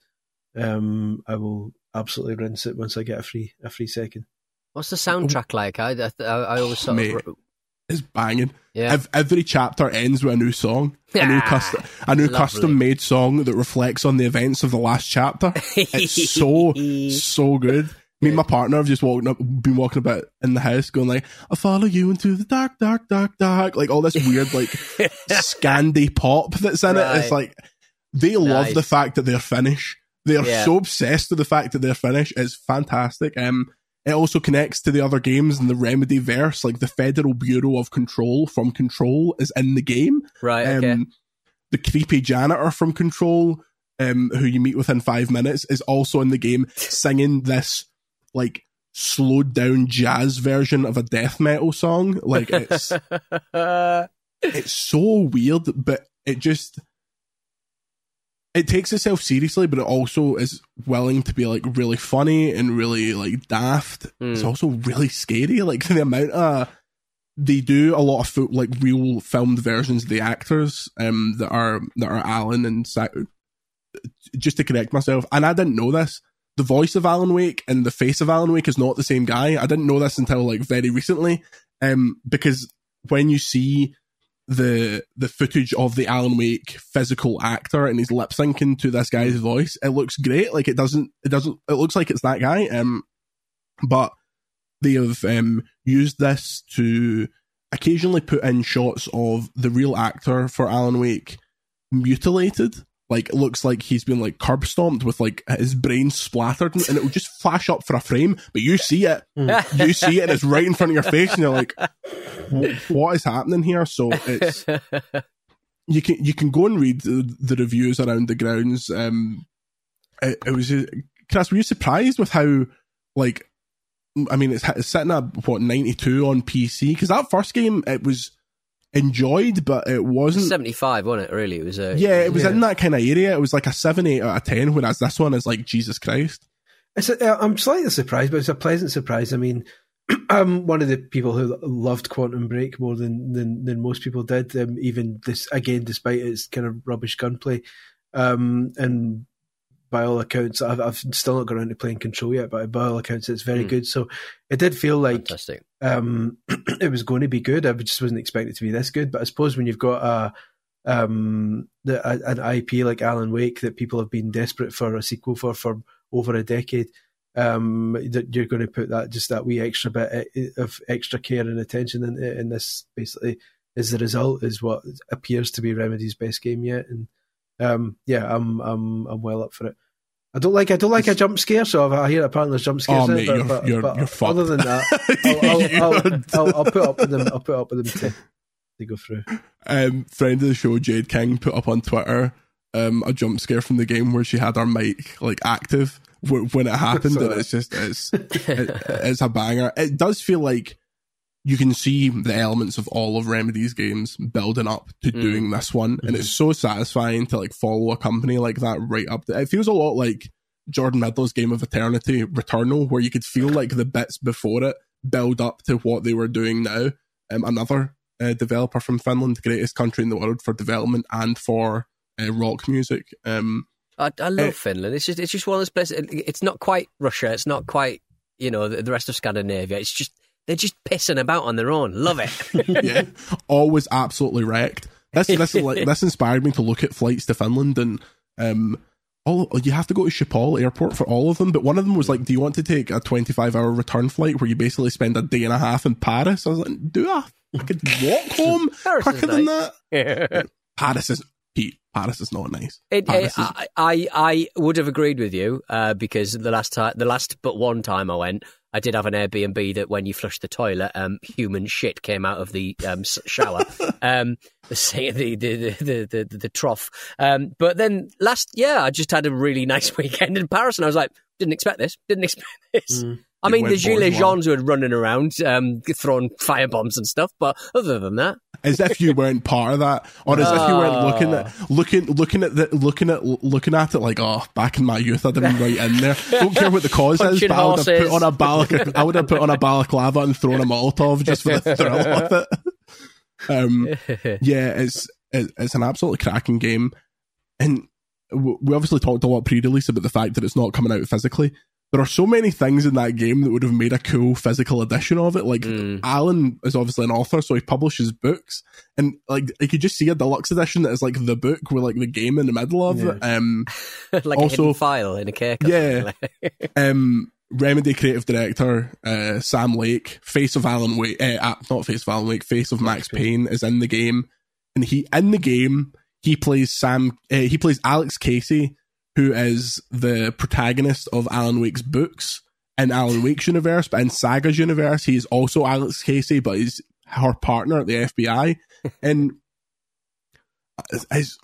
Um, I will absolutely rinse it once I get a free a free second. What's the soundtrack like? I I, I always sort Mate, of... it's banging. Yeah. Ev- every chapter ends with a new song, a new custom, a new custom made song that reflects on the events of the last chapter. It's so so good. Me and my partner have just walking up, been walking about in the house, going like, "I follow you into the dark, dark, dark, dark," like all this weird like Scandi pop that's in right. it. It's like they nice. love the fact that they're Finnish. They are yeah. so obsessed with the fact that they're Finnish. It's fantastic. Um, it also connects to the other games in the Remedy verse. Like the Federal Bureau of Control from Control is in the game. Right. Okay. Um, the creepy janitor from Control, um, who you meet within five minutes, is also in the game singing this like slowed down jazz version of a death metal song. Like it's it's so weird, but it just. It takes itself seriously, but it also is willing to be like really funny and really like daft. Mm. It's also really scary. Like the amount of they do a lot of fo- like real filmed versions of the actors um, that are that are Alan and Sa- just to correct myself. And I didn't know this. The voice of Alan Wake and the face of Alan Wake is not the same guy. I didn't know this until like very recently, um, because when you see the the footage of the Alan Wake physical actor and he's lip syncing to this guy's voice, it looks great. Like it doesn't it doesn't it looks like it's that guy. Um but they have um used this to occasionally put in shots of the real actor for Alan Wake mutilated. Like it looks like he's been like curb stomped with like his brain splattered, and it will just flash up for a frame, but you see it. You see it and it's right in front of your face and you're like, what is happening here? So it's you can you can go and read the, the reviews around the grounds. Um, it, it was Chris, were you surprised with how like I mean it's, it's sitting at what ninety-two on P C? Because that first game it was enjoyed, but it wasn't seventy-five, wasn't it? Really, it was a yeah, it was yeah. in that kind of area. It was like a seven, eight out of ten. Whereas this one is like Jesus Christ. It's a, I'm slightly surprised, but it's a pleasant surprise. I mean, I'm one of the people who loved Quantum Break more than than, than most people did. Um, even this again, despite its kind of rubbish gunplay, um, and by all accounts, I've, I've still not got around to playing Control yet, but by all accounts, it's very mm. good. So it did feel like um, it was going to be good. I just wasn't expecting it to be this good. But I suppose when you've got a, um, the, a, an I P like Alan Wake that people have been desperate for a sequel for for over a decade, um, that you're going to put that just that wee extra bit of extra care and attention in it. And this basically is the result, is what appears to be Remedy's best game yet. And um, yeah, I'm I'm I'm well up for it. I don't like I don't like a jump scare, so I hear apparently there's jump scares oh, in mate, it. But, you're, but, you're, but you're other than that, I'll, I'll, I'll, I'll, I'll put up with them. I'll put up with them to, to go through. Um, friend of the show, Jade King, put up on Twitter um, a jump scare from the game where she had her mic like active w- when it happened, and it's just it's it, it's a banger. It does feel like you can see the elements of all of Remedy's games building up to mm. doing this one, and mm. it's so satisfying to like follow a company like that right up. To, it feels a lot like Jordan Middler's Game of Eternity, Returnal, where you could feel like the bits before it build up to what they were doing now. Um, another uh, developer from Finland, greatest country in the world for development and for uh, rock music. Um, I, I love uh, Finland. It's just it's just one of those places. It's not quite Russia. It's not quite you know the, the rest of Scandinavia. It's just they're just pissing about on their own. Love it. Yeah, always absolutely wrecked. This this like this inspired me to look at flights to Finland, and um. All, you have to go to Schiphol airport for all of them, but one of them was like, do you want to take a twenty-five hour return flight where you basically spend a day and a half in Paris? I was like, do I? I could walk home quicker than nice. that. Yeah. Paris is, Pete, Paris is not nice. It, Paris it, is, I, I would have agreed with you uh, because the last time, the last but one time I went, I did have an Airbnb that when you flushed the toilet, um, human shit came out of the um, shower, um, the, the, the, the, the, the trough. Um, but then last year, I just had a really nice weekend in Paris, and I was like, didn't expect this, didn't expect this. Mm. I mean, the Gilets Jaunes were running around, um, throwing firebombs and stuff, but other than that, as if you weren't part of that, or as oh. if you weren't looking at looking looking at the, looking at looking at it like, oh, back in my youth, I'd have been right in there. Don't care what the cause is, but I would have put on a balac- I would have put on a balaclava and thrown a Molotov just for the thrill of it. Um, yeah, it's it's an absolutely cracking game, and we obviously talked a lot pre-release about the fact that it's not coming out physically. There are so many things in that game that would have made a cool physical edition of it. Like, mm. Alan is obviously an author, so he publishes books. And, like, you could just see a deluxe edition that is, like, the book with, like, the game in the middle of yeah. it. Um, like also, a hidden file in a cake. Yeah. um, Remedy creative director uh, Sam Lake, face of Alan Wake, uh, not face of Alan Wake, face of Max Payne, is in the game, and he in the game he plays Sam. Uh, he plays Alex Casey, who is the protagonist of Alan Wake's books in Alan Wake's universe, but in Saga's universe, he's also Alex Casey, but he's her partner at the F B I, and it's, it's,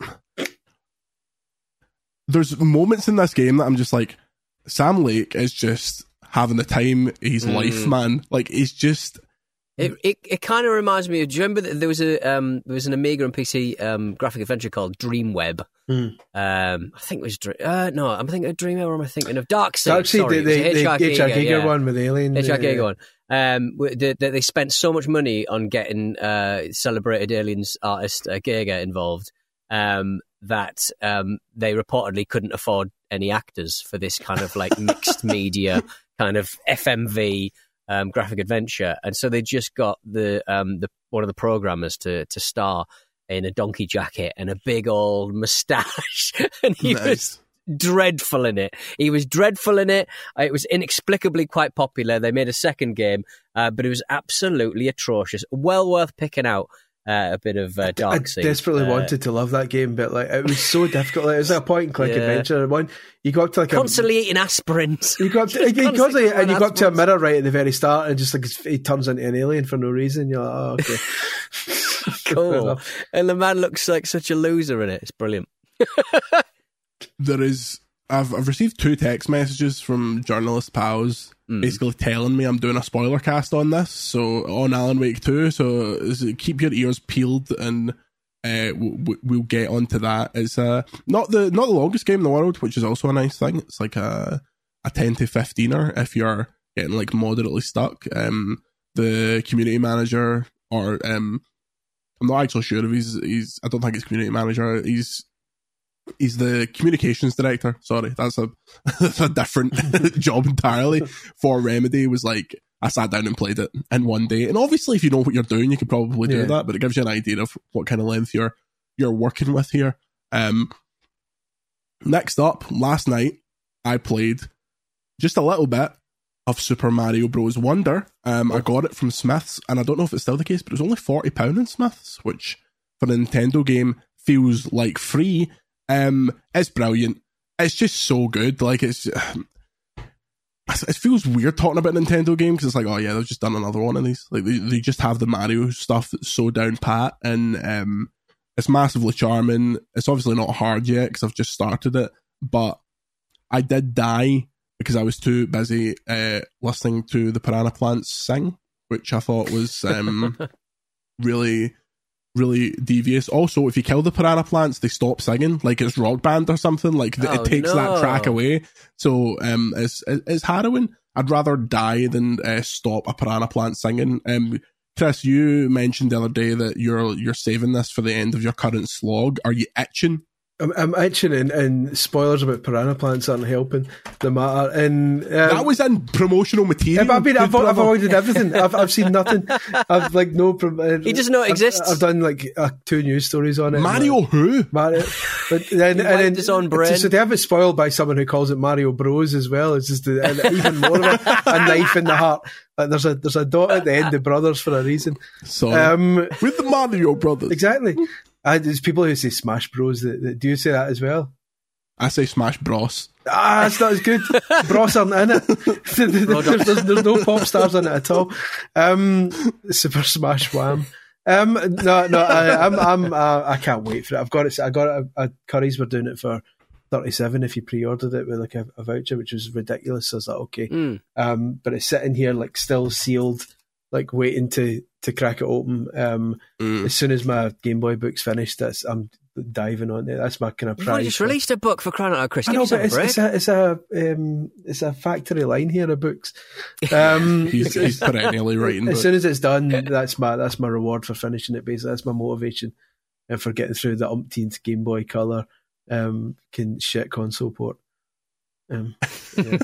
there's moments in this game that I'm just like, Sam Lake is just having the time of his mm. life, man. Like, he's just... It it, it kind of reminds me of... Do you remember that there was a um, there was an Amiga and P C um, graphic adventure called Dreamweb? Mm. Um, I think it was... Uh, no, I'm thinking of Dreamweb, or am I thinking of Darkseid? Darkseid, Sorry, the, the, the H R Giger yeah. one with the alien. H R Giger yeah. one. Um, they, they spent so much money on getting uh, celebrated aliens artist uh, Giger involved um, that um, they reportedly couldn't afford any actors for this kind of like mixed media kind of F M V um, graphic adventure, and so they just got the um, the one of the programmers to to star in a donkey jacket and a big old moustache, and he nice. was dreadful in it. He was dreadful in it. It was inexplicably quite popular. They made a second game, uh, but it was absolutely atrocious. Well worth picking out. Uh, a bit of uh, Darkseid. I desperately uh, wanted to love that game, but like it was so difficult. Like, it was like a point and click yeah. adventure. One, you go up to like constantly a, eating aspirins. You go up to, you constantly, and you go up to a mirror right at the very start, and just like he turns into an alien for no reason. You're like, oh, okay, cool. And the man looks like such a loser in it. It's brilliant. There is. I've I've received two text messages from journalist pals mm. basically telling me I'm doing a spoiler cast on this, so on Alan Wake two, so keep your ears peeled and uh, we'll, we'll get onto that. It's uh, not the not the longest game in the world, which is also a nice thing. It's like a, a ten to fifteen-er if you're getting like moderately stuck. Um, the community manager, or um, I'm not actually sure if he's, he's I don't think he's community manager, he's He's the communications director. Sorry, that's a that's a different job entirely. For Remedy, was like I sat down and played it in one day. And obviously, if you know what you're doing, you could probably do yeah. that. But it gives you an idea of what kind of length you're you're working with here. Um, next up, last night I played just a little bit of Super Mario Bros. Wonder. Um, I got it from Smiths, and I don't know if it's still the case, but it was only forty pounds in Smiths, which for a Nintendo game feels like free. Um, it's brilliant. It's just so good. Like, it's it feels weird talking about a Nintendo game because it's like, oh yeah, they've just done another one of these. Like, they, they just have the Mario stuff that's so down pat, and um, it's massively charming. It's obviously not hard yet because I've just started it, but I did die because I was too busy uh, listening to the Piranha Plants sing, which I thought was um, really. really devious. Also, if you kill the Piranha Plants, they stop singing, like it's Rock Band or something. Like oh, it takes no. that track away. So um, it's it's harrowing. I'd rather die than uh, stop a Piranha Plant singing. Um, Chris, you mentioned the other day that you're you're saving this for the end of your current slog. Are you itching? I'm, I'm itching, and, and spoilers about Piranha Plants aren't helping the matter. And um, that was in promotional material. Yeah, I mean, I've, I've avoided everything. I've I've seen nothing. I've like no. Uh, he does not exist. I've, I've done like uh, two news stories on it. Mario like, who? Mario. But then, and then his own brain. So to have it spoiled by someone who calls it Mario Bros as well, it's just a, and even more of a, a knife in the heart. Like there's a there's a dot at the end of brothers for a reason. So um, with the Mario Brothers, exactly. Uh, there's people who say Smash Bros. That, that, do you say that as well? I say Smash Bros. Ah, it's not as good. Bros aren't in it. there's, there's, there's no pop stars in it at all. Um, Super Smash Wham. Um, no, no, I, I'm, I'm, uh, I can't wait for it. I've got it. I got it. At Curry's, we're doing it for thirty-seven if you pre-ordered it with like a, a voucher, which was ridiculous. So I was like, okay. Mm. Um, but it's sitting here like still sealed, like waiting to. to crack it open. Um, mm. As soon as my Game Boy book's finished, that's I'm diving on it. That's my kind of prize. You just released a book for crying out loud, Chris. I know, but it's, it's a it's a um, it's a factory line here of books. Um, he's, he's perennially writing. As books. soon as it's done, that's my that's my reward for finishing it. Basically, that's my motivation, and for getting through the umpteenth Game Boy Color um, can shit console port. Um, yeah.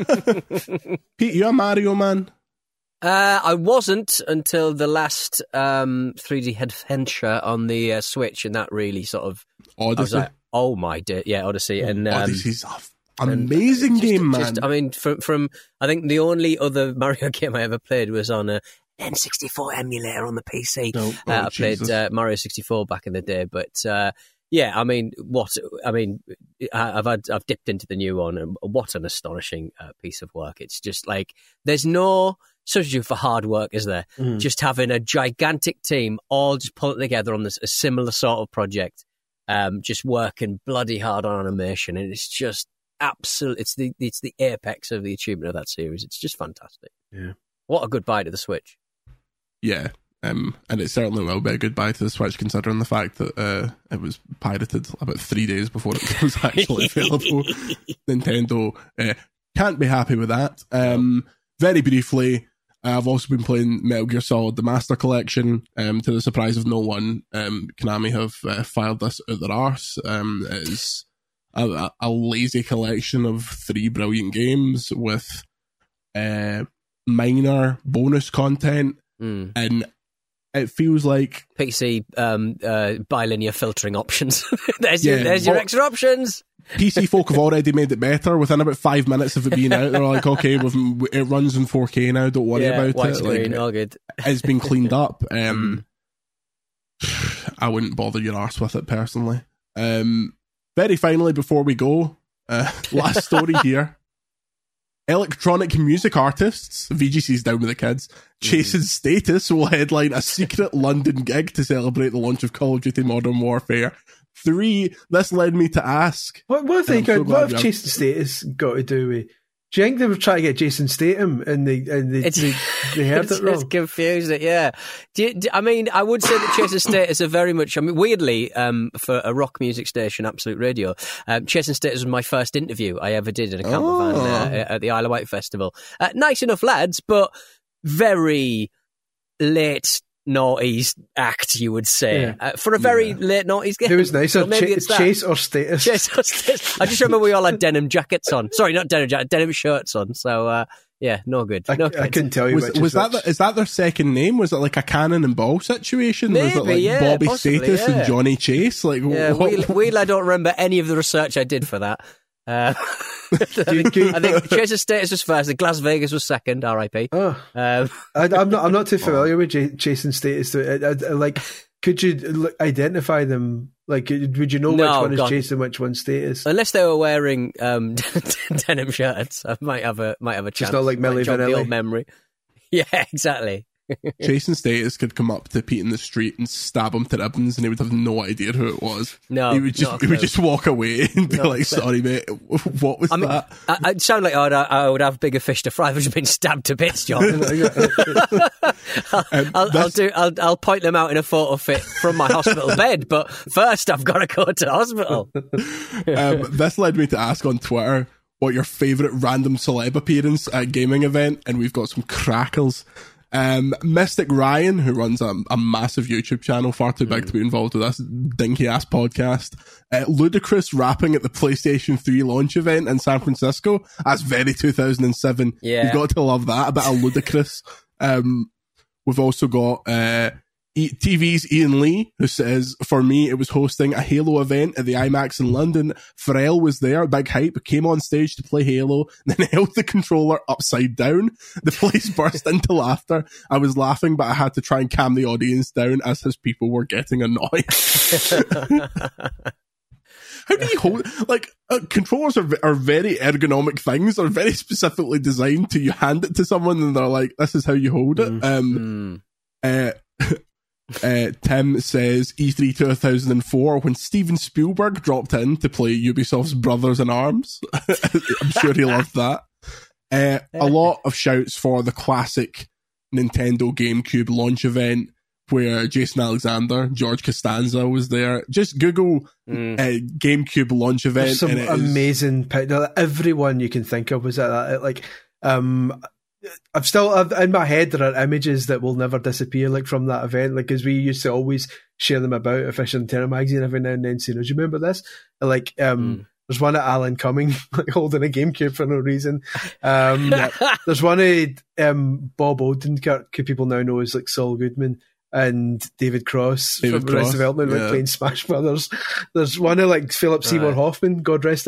Pete, you a Mario man? Uh, I wasn't until the last um, three D adventure on the uh, Switch, and that really sort of Odyssey. I was like, oh my dear, yeah, Odyssey, oh, and um, Odyssey's a Amazing just, game, man. Just, I mean, from from I think the only other Mario game I ever played was on a N sixty-four emulator on the P C. Oh, uh, oh, I played uh, Mario sixty-four back in the day, but uh, yeah, I mean, what I mean, I've had I've dipped into the new one, and what an astonishing uh, piece of work! It's just like there's no substitute for hard work, is there? Mm. Just having a gigantic team all just pulling together on this a similar sort of project, um, just working bloody hard on animation, and it's just absolute. It's the it's the apex of the achievement of that series. It's just fantastic. Yeah, what a goodbye to the Switch. Yeah, um, and it certainly will be a goodbye to the Switch, considering the fact that uh, it was pirated about three days before it was actually available. Nintendo uh, can't be happy with that. Um, very briefly, I've also been playing Metal Gear Solid: The Master Collection. Um, to the surprise of no one, um, Konami have uh, filed this out their arse. Um, it is a, a lazy collection of three brilliant games with uh, minor bonus content. Mm. And it feels like P C um, uh, bilinear filtering options. there's yeah, your, there's your extra options. P C folk have already made it better. Within about five minutes of it being out, they're like, okay, we've, it runs in four K now, don't worry yeah, about white it. Screen, like, all good. It's been cleaned up. Um, mm. I wouldn't bother your arse with it personally. Um, very finally, before we go, uh, last story here. Electronic music artists, V G C's down with the kids, Chasing mm. Status will headline a secret London gig to celebrate the launch of Call of Duty Modern Warfare three. This led me to ask, What, what have they got, so what have Chasing Status got to do with... Do you think they were trying to get Jason Statham and they and they, they, they heard it wrong? It's confused it, yeah. Do you, do, I mean, I would say that Jason Status are very much. I mean, weirdly, um, for a rock music station, Absolute Radio, um, Jason Status was my first interview I ever did in a camper oh. van uh, at the Isle of Wight Festival. Uh, nice enough lads, but very late noughties act, you would say, yeah. uh, for a very yeah. late noughties game. It was nice. So maybe ch- it's that. Chase or Status? Chase or Status. I just remember we all had denim jackets on. Sorry, not denim jackets, denim shirts on. So, uh, yeah, no good. I, no I couldn't tell you. Was, which was is that the, is that their second name? Was it like a cannon and ball situation? Maybe, was it like yeah, Bobby possibly, Status yeah. and Johnny Chase? Like, yeah, what? Wheel, Wheel, I don't remember any of the research I did for that. Uh, I, think, I think Chase's Status was first, and Las Vegas was second. R I P. Oh, um, I, I'm not. I'm not too familiar with J- Chasing Status. I, I, I, like, could you identify them? Like, would you know no, which one is God. Chasing, which one's Status? Unless they were wearing um, denim shirts, I might have a might have a chance. It's not like Milli Vanilli. The old memory. Yeah, exactly. Chasing Status could come up to Pete in the street and stab him to ribbons, and he would have no idea who it was. No, he would just he would just walk away and be not like, "Sorry, mate, what was I mean, that?" I, I'd sound like I'd, I would have bigger fish to fry. I've just been stabbed to bits, John. I'll, um, I'll, I'll do. I'll, I'll point them out in a photo fit from my hospital bed, but first I've got to go to the hospital. um, this led me to ask on Twitter what your favourite random celeb appearance at a gaming event, and we've got some crackles. Um, Mystic Ryan, who runs a, a massive YouTube channel, far too big mm. to be involved with this dinky ass podcast. Uh, Ludacris rapping at the PlayStation three launch event in San Francisco. That's very two thousand seven. Yeah. You've got to love that. A bit of Ludacris. Um, we've also got uh, e- T V's Ian Lee, who says, for me, it was hosting a Halo event at the IMAX in London. Pharrell was there, big hype, came on stage to play Halo, then held the controller upside down. The place burst into laughter. I was laughing, but I had to try and calm the audience down as his people were getting annoyed. How do you hold, like, uh, controllers are are very ergonomic things. They're very specifically designed to, you hand it to someone and they're like, this is how you hold it. Mm. Um, mm. uh, Uh, Tim says E three two thousand four when Steven Spielberg dropped in to play Ubisoft's Brothers in Arms. I'm sure he loved that. Uh, a lot of shouts for the classic Nintendo GameCube launch event where Jason Alexander, George Costanza was there. Just Google mm. uh, GameCube launch event. There's some and it amazing pictures. Everyone you can think of was at that. Like, um, I've still I've, in my head there are images that will never disappear, like from that event, like because we used to always share them about Official Nintendo magazine every now and then. Saying, "Do you remember this?" Like, um, mm. there's one of Alan Cumming like holding a GameCube for no reason. Um, there's one of um, Bob Odenkirk, who people now know as like Saul Goodman, and David Cross David from Arrested Cross, Development, like yeah. playing Smash Brothers. There's one of like Philip Seymour right. Hoffman, God rest him.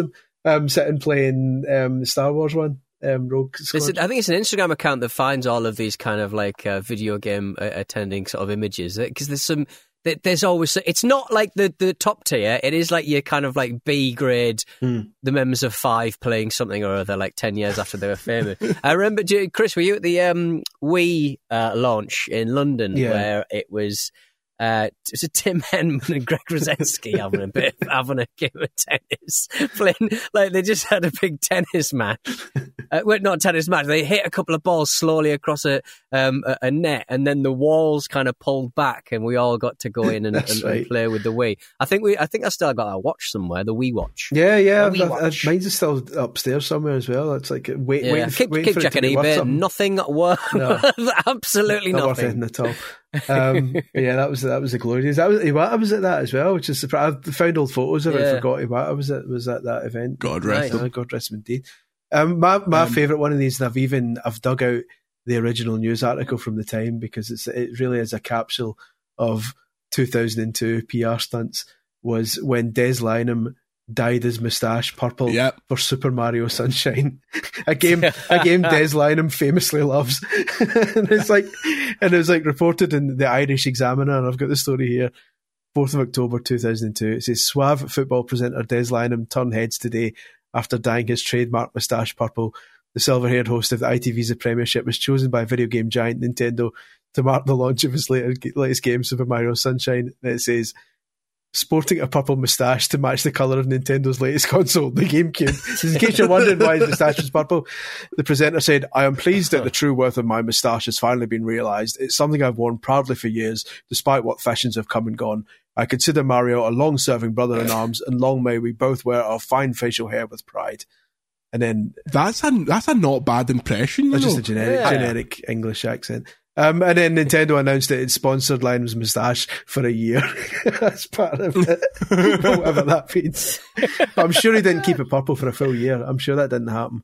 um, sitting playing um, the Star Wars one. Um, Rogue Squadron. I think it's an Instagram account that finds all of these kind of like uh, video game uh, attending sort of images, because there's some. There's always, it's not like the, the top tier. It is like your kind of like B grade, mm. the members of Five playing something or other like ten years after they were famous. I remember, Chris, were you at the um, Wii uh, launch in London yeah. where it was, uh, it was a Tim Henman and Greg Rosensky having a bit, having a game of tennis, playing, like they just had a big tennis match. Uh, well, not tennis match. They hit a couple of balls slowly across a um, a, a net, and then the walls kind of pulled back, and we all got to go in and, and, right. and play with the Wii. I think we, I think I still got a watch somewhere, the Wii Watch. Yeah, yeah. I, I, mine's still upstairs somewhere as well. It's like wait, yeah. waiting, keep, waiting keep for checking it to eBay. Nothing worth. No. Absolutely not nothing. Worth anything at all. Um, yeah, that was that was the glorious. That was Iwata was at that as well, which is surprising. I found old photos of it. Yeah. I forgot Iwata was at was at that event. God rest him. Uh, God rest him indeed. Um, my my um, favourite one of these, and I've even I've dug out the original news article from the time because it's it really is a capsule of two thousand two P R stunts. Was when Des Lynam dyed his moustache purple yep. for Super Mario Sunshine, a game a game Des Lynam famously loves. and it's like, and it was like reported in the Irish Examiner, and I've got the story here. fourth of October two thousand two. It says suave football presenter Des Lynam turned heads today after dyeing his trademark moustache purple. The silver-haired host of the I T V's The Premiership was chosen by video game giant Nintendo to mark the launch of his latest game, Super Mario Sunshine. And it says, sporting a purple moustache to match the colour of Nintendo's latest console, the GameCube. In case you're wondering why his moustache was purple, the presenter said, I am pleased that the true worth of my moustache has finally been realised. It's something I've worn proudly for years, despite what fashions have come and gone. I consider Mario a long-serving brother-in-arms, and long may we both wear our fine facial hair with pride. And then that's a that's a not bad impression. That's you know? just a generic yeah. generic English accent. Um, and then Nintendo announced that it sponsored Lynam's moustache for a year as part of it, whatever that means. But I'm sure he didn't keep it purple for a full year. I'm sure that didn't happen.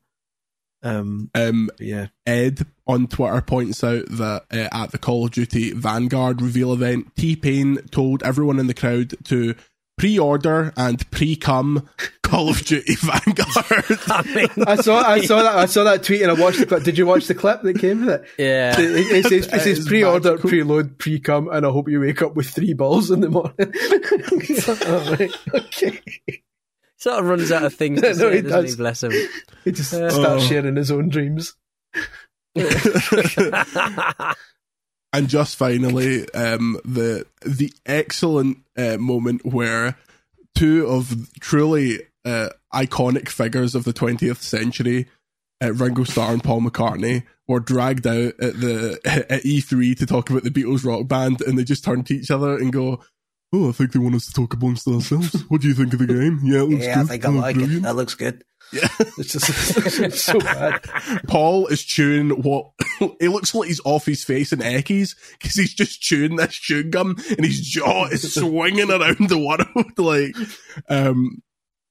Um, um, yeah. Ed on Twitter points out that uh, at the Call of Duty Vanguard reveal event, T-Pain told everyone in the crowd to pre-order and pre-cum Call of Duty Vanguard. I, mean, I saw, I saw that, I saw that tweet, and I watched the clip. Did you watch the clip that came with it? Yeah. It, it, it says, it says pre-order, magical. preload, pre-cum, and I hope you wake up with three balls in the morning. Oh, right. Okay. Sort of runs out of things to No, say, he doesn't does. he? Bless him. He just Uh, starts oh. sharing his own dreams. And just finally, um, the the excellent uh, moment where two of truly uh, iconic figures of the twentieth century, uh, Ringo Starr and Paul McCartney, were dragged out at the at E three to talk about the Beatles rock band, and they just turned to each other and go, "Oh, I think they want us to talk amongst ourselves. What do you think of the game? Yeah, it looks Yeah, good. I think I Oh, like brilliant." it. That looks good. Yeah. It's just it's so bad. Paul is chewing what it looks like he's off his face in Eckies because he's just chewing this chewing gum and his jaw is swinging around the world. Like, um,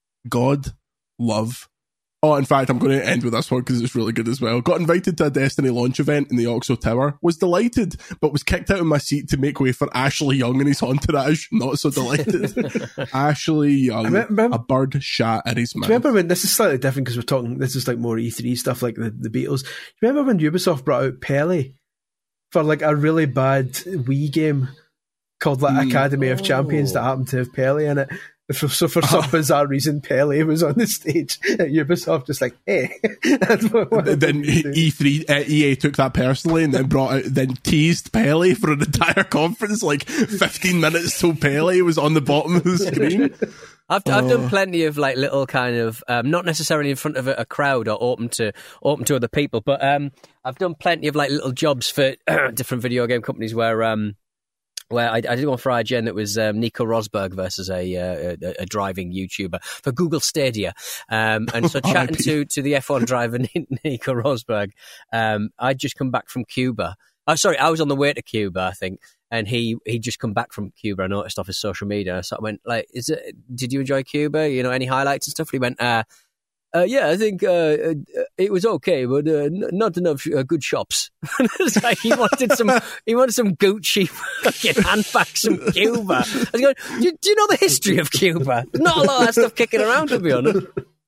God, love. Oh, in fact, I'm going to end with this one because it's really good as well. Got invited to a Destiny launch event in the Oxo Tower. Was delighted, but was kicked out of my seat to make way for Ashley Young and his entourage. Not so delighted. Ashley Young, Remember, a bird shat at his mouth. remember when, this is slightly different because we're talking, this is like more E three stuff like the, the Beatles. Remember when Ubisoft brought out Pele for like a really bad Wii game called like Mm. Academy of Champions that happened to have Pele in it? So, so for some bizarre reason, Pele was on the stage at Ubisoft, just like, hey. That's what, what Then E three, uh, E A took that personally and then brought out, then teased Pele for an entire conference, like fifteen minutes till Pele was on the bottom of the screen. I've I've Oh. done plenty of like little kind of um, not necessarily in front of a, a crowd or open to open to other people, but um, I've done plenty of like little jobs for different video game companies where um, where I, I did one for I G N that was um, Nico Rosberg versus a, uh, a a driving YouTuber for Google Stadia, um, and so chatting to to the F one driver Nico Rosberg, um, I'd just come back from Cuba. Oh, sorry, I was on the way to Cuba, I think. And he he just come back from Cuba. I noticed off his social media. So I went like, "Is it? Did you enjoy Cuba? You know, any highlights and stuff?" And he went, uh, uh, "Yeah, I think uh, it was okay, but uh, n- not enough uh, good shops." It's like he wanted some he wanted some Gucci fucking handbags from Cuba. I was going, do, "Do you know the history of Cuba? There's not a lot of that stuff kicking around, to be honest."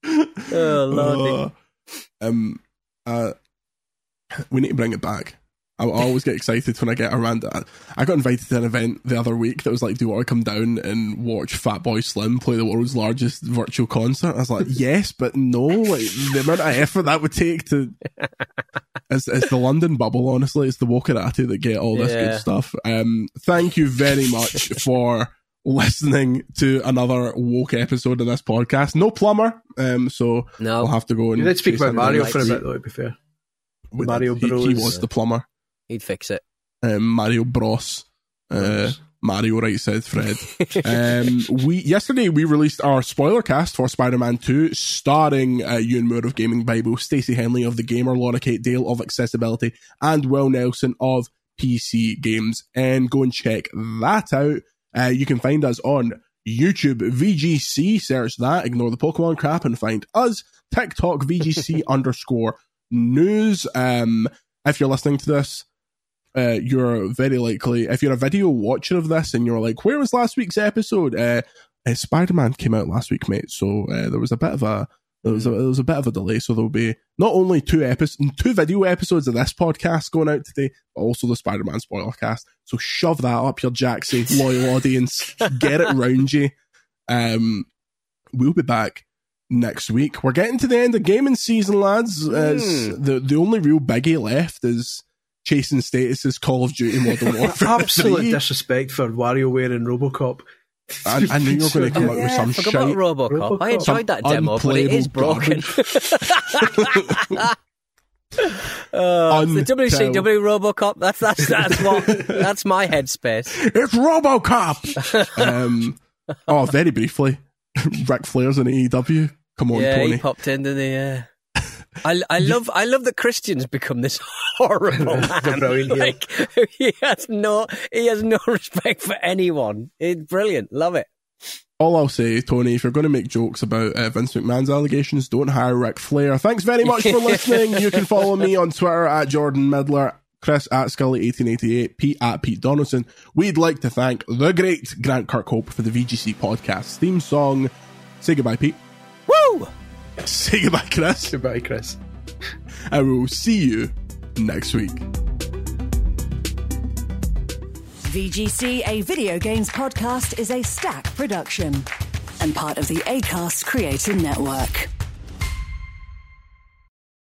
Oh, Lordy. Uh, um, uh, we need to bring it back. I always get excited when I get around. I got invited to an event the other week that was like, do you want to come down and watch Fatboy Slim play the world's largest virtual concert? I was like, yes, but no. Like, the amount of effort that would take to... It's, it's the London bubble, honestly. It's the Wokarati that get all this Yeah. good stuff. Um, thank you very much for listening to another woke episode of this podcast. No plumber, um, so No. we'll have to go and... You did speak chase about everybody Mario next for a week. bit, though, to be fair. We Mario did. He, Bros. he was the plumber. He'd fix it. Um, Mario Bros. Uh, Mario, right, said Fred. um, we yesterday we released our spoiler cast for Spider-Man two, starring uh, Ewan Moore of Gaming Bible, Stacey Henley of The Gamer, Laura Kate Dale of Accessibility, and Will Nelson of P C Games. And go and check that out. Uh, you can find us on YouTube, V G C, search that, ignore the Pokemon crap, and find us. TikTok, V G C underscore news. Um, if you're listening to this, Uh, you're very likely, if you're a video watcher of this and you're like, where was last week's episode? Uh, uh, Spider-Man came out last week, mate. So uh, there was a bit of a there was a, there was a bit of a delay. So there'll be not only two episodes, two video episodes of this podcast going out today, but also the Spider-Man spoiler cast. So shove that up your jacksie, loyal audience. Get it round you. Um, we'll be back next week. We're getting to the end of gaming season, lads. Uh, Mm. the the only real biggie left is chasing statuses, Call of Duty Modern Warfare Absolute three. disrespect for WarioWare and RoboCop. I, I knew you were going to come out with Yeah, some I forgot shite. about Robocop. I Robocop. enjoyed that demo, but it is broken. Oh, it's the W C W Robocop. That's that's that's what that's my headspace. It's RoboCop. um, oh, very briefly, Ric Flair's in A E W. Come on, Yeah, Tony. he popped into the. Uh... I I love I love that Christian's become this horrible man. brilliant heel. Like he has no he has no respect for anyone. It's brilliant. Love it. All I'll say, Tony, if you're going to make jokes about uh, Vince McMahon's allegations, don't hire Ric Flair. Thanks very much for listening. You can follow me on Twitter at Jordan Midler, Chris at Scully eighteen eighty-eight, Pete at Pete Donaldson. We'd like to thank the great Grant Kirkhope for the V G C podcast theme song. Say goodbye, Pete. Woo! Say goodbye, Chris. Goodbye, Chris. And we'll see you next week. V G C, a video games podcast, is a Stack production and part of the Acast Creator Network.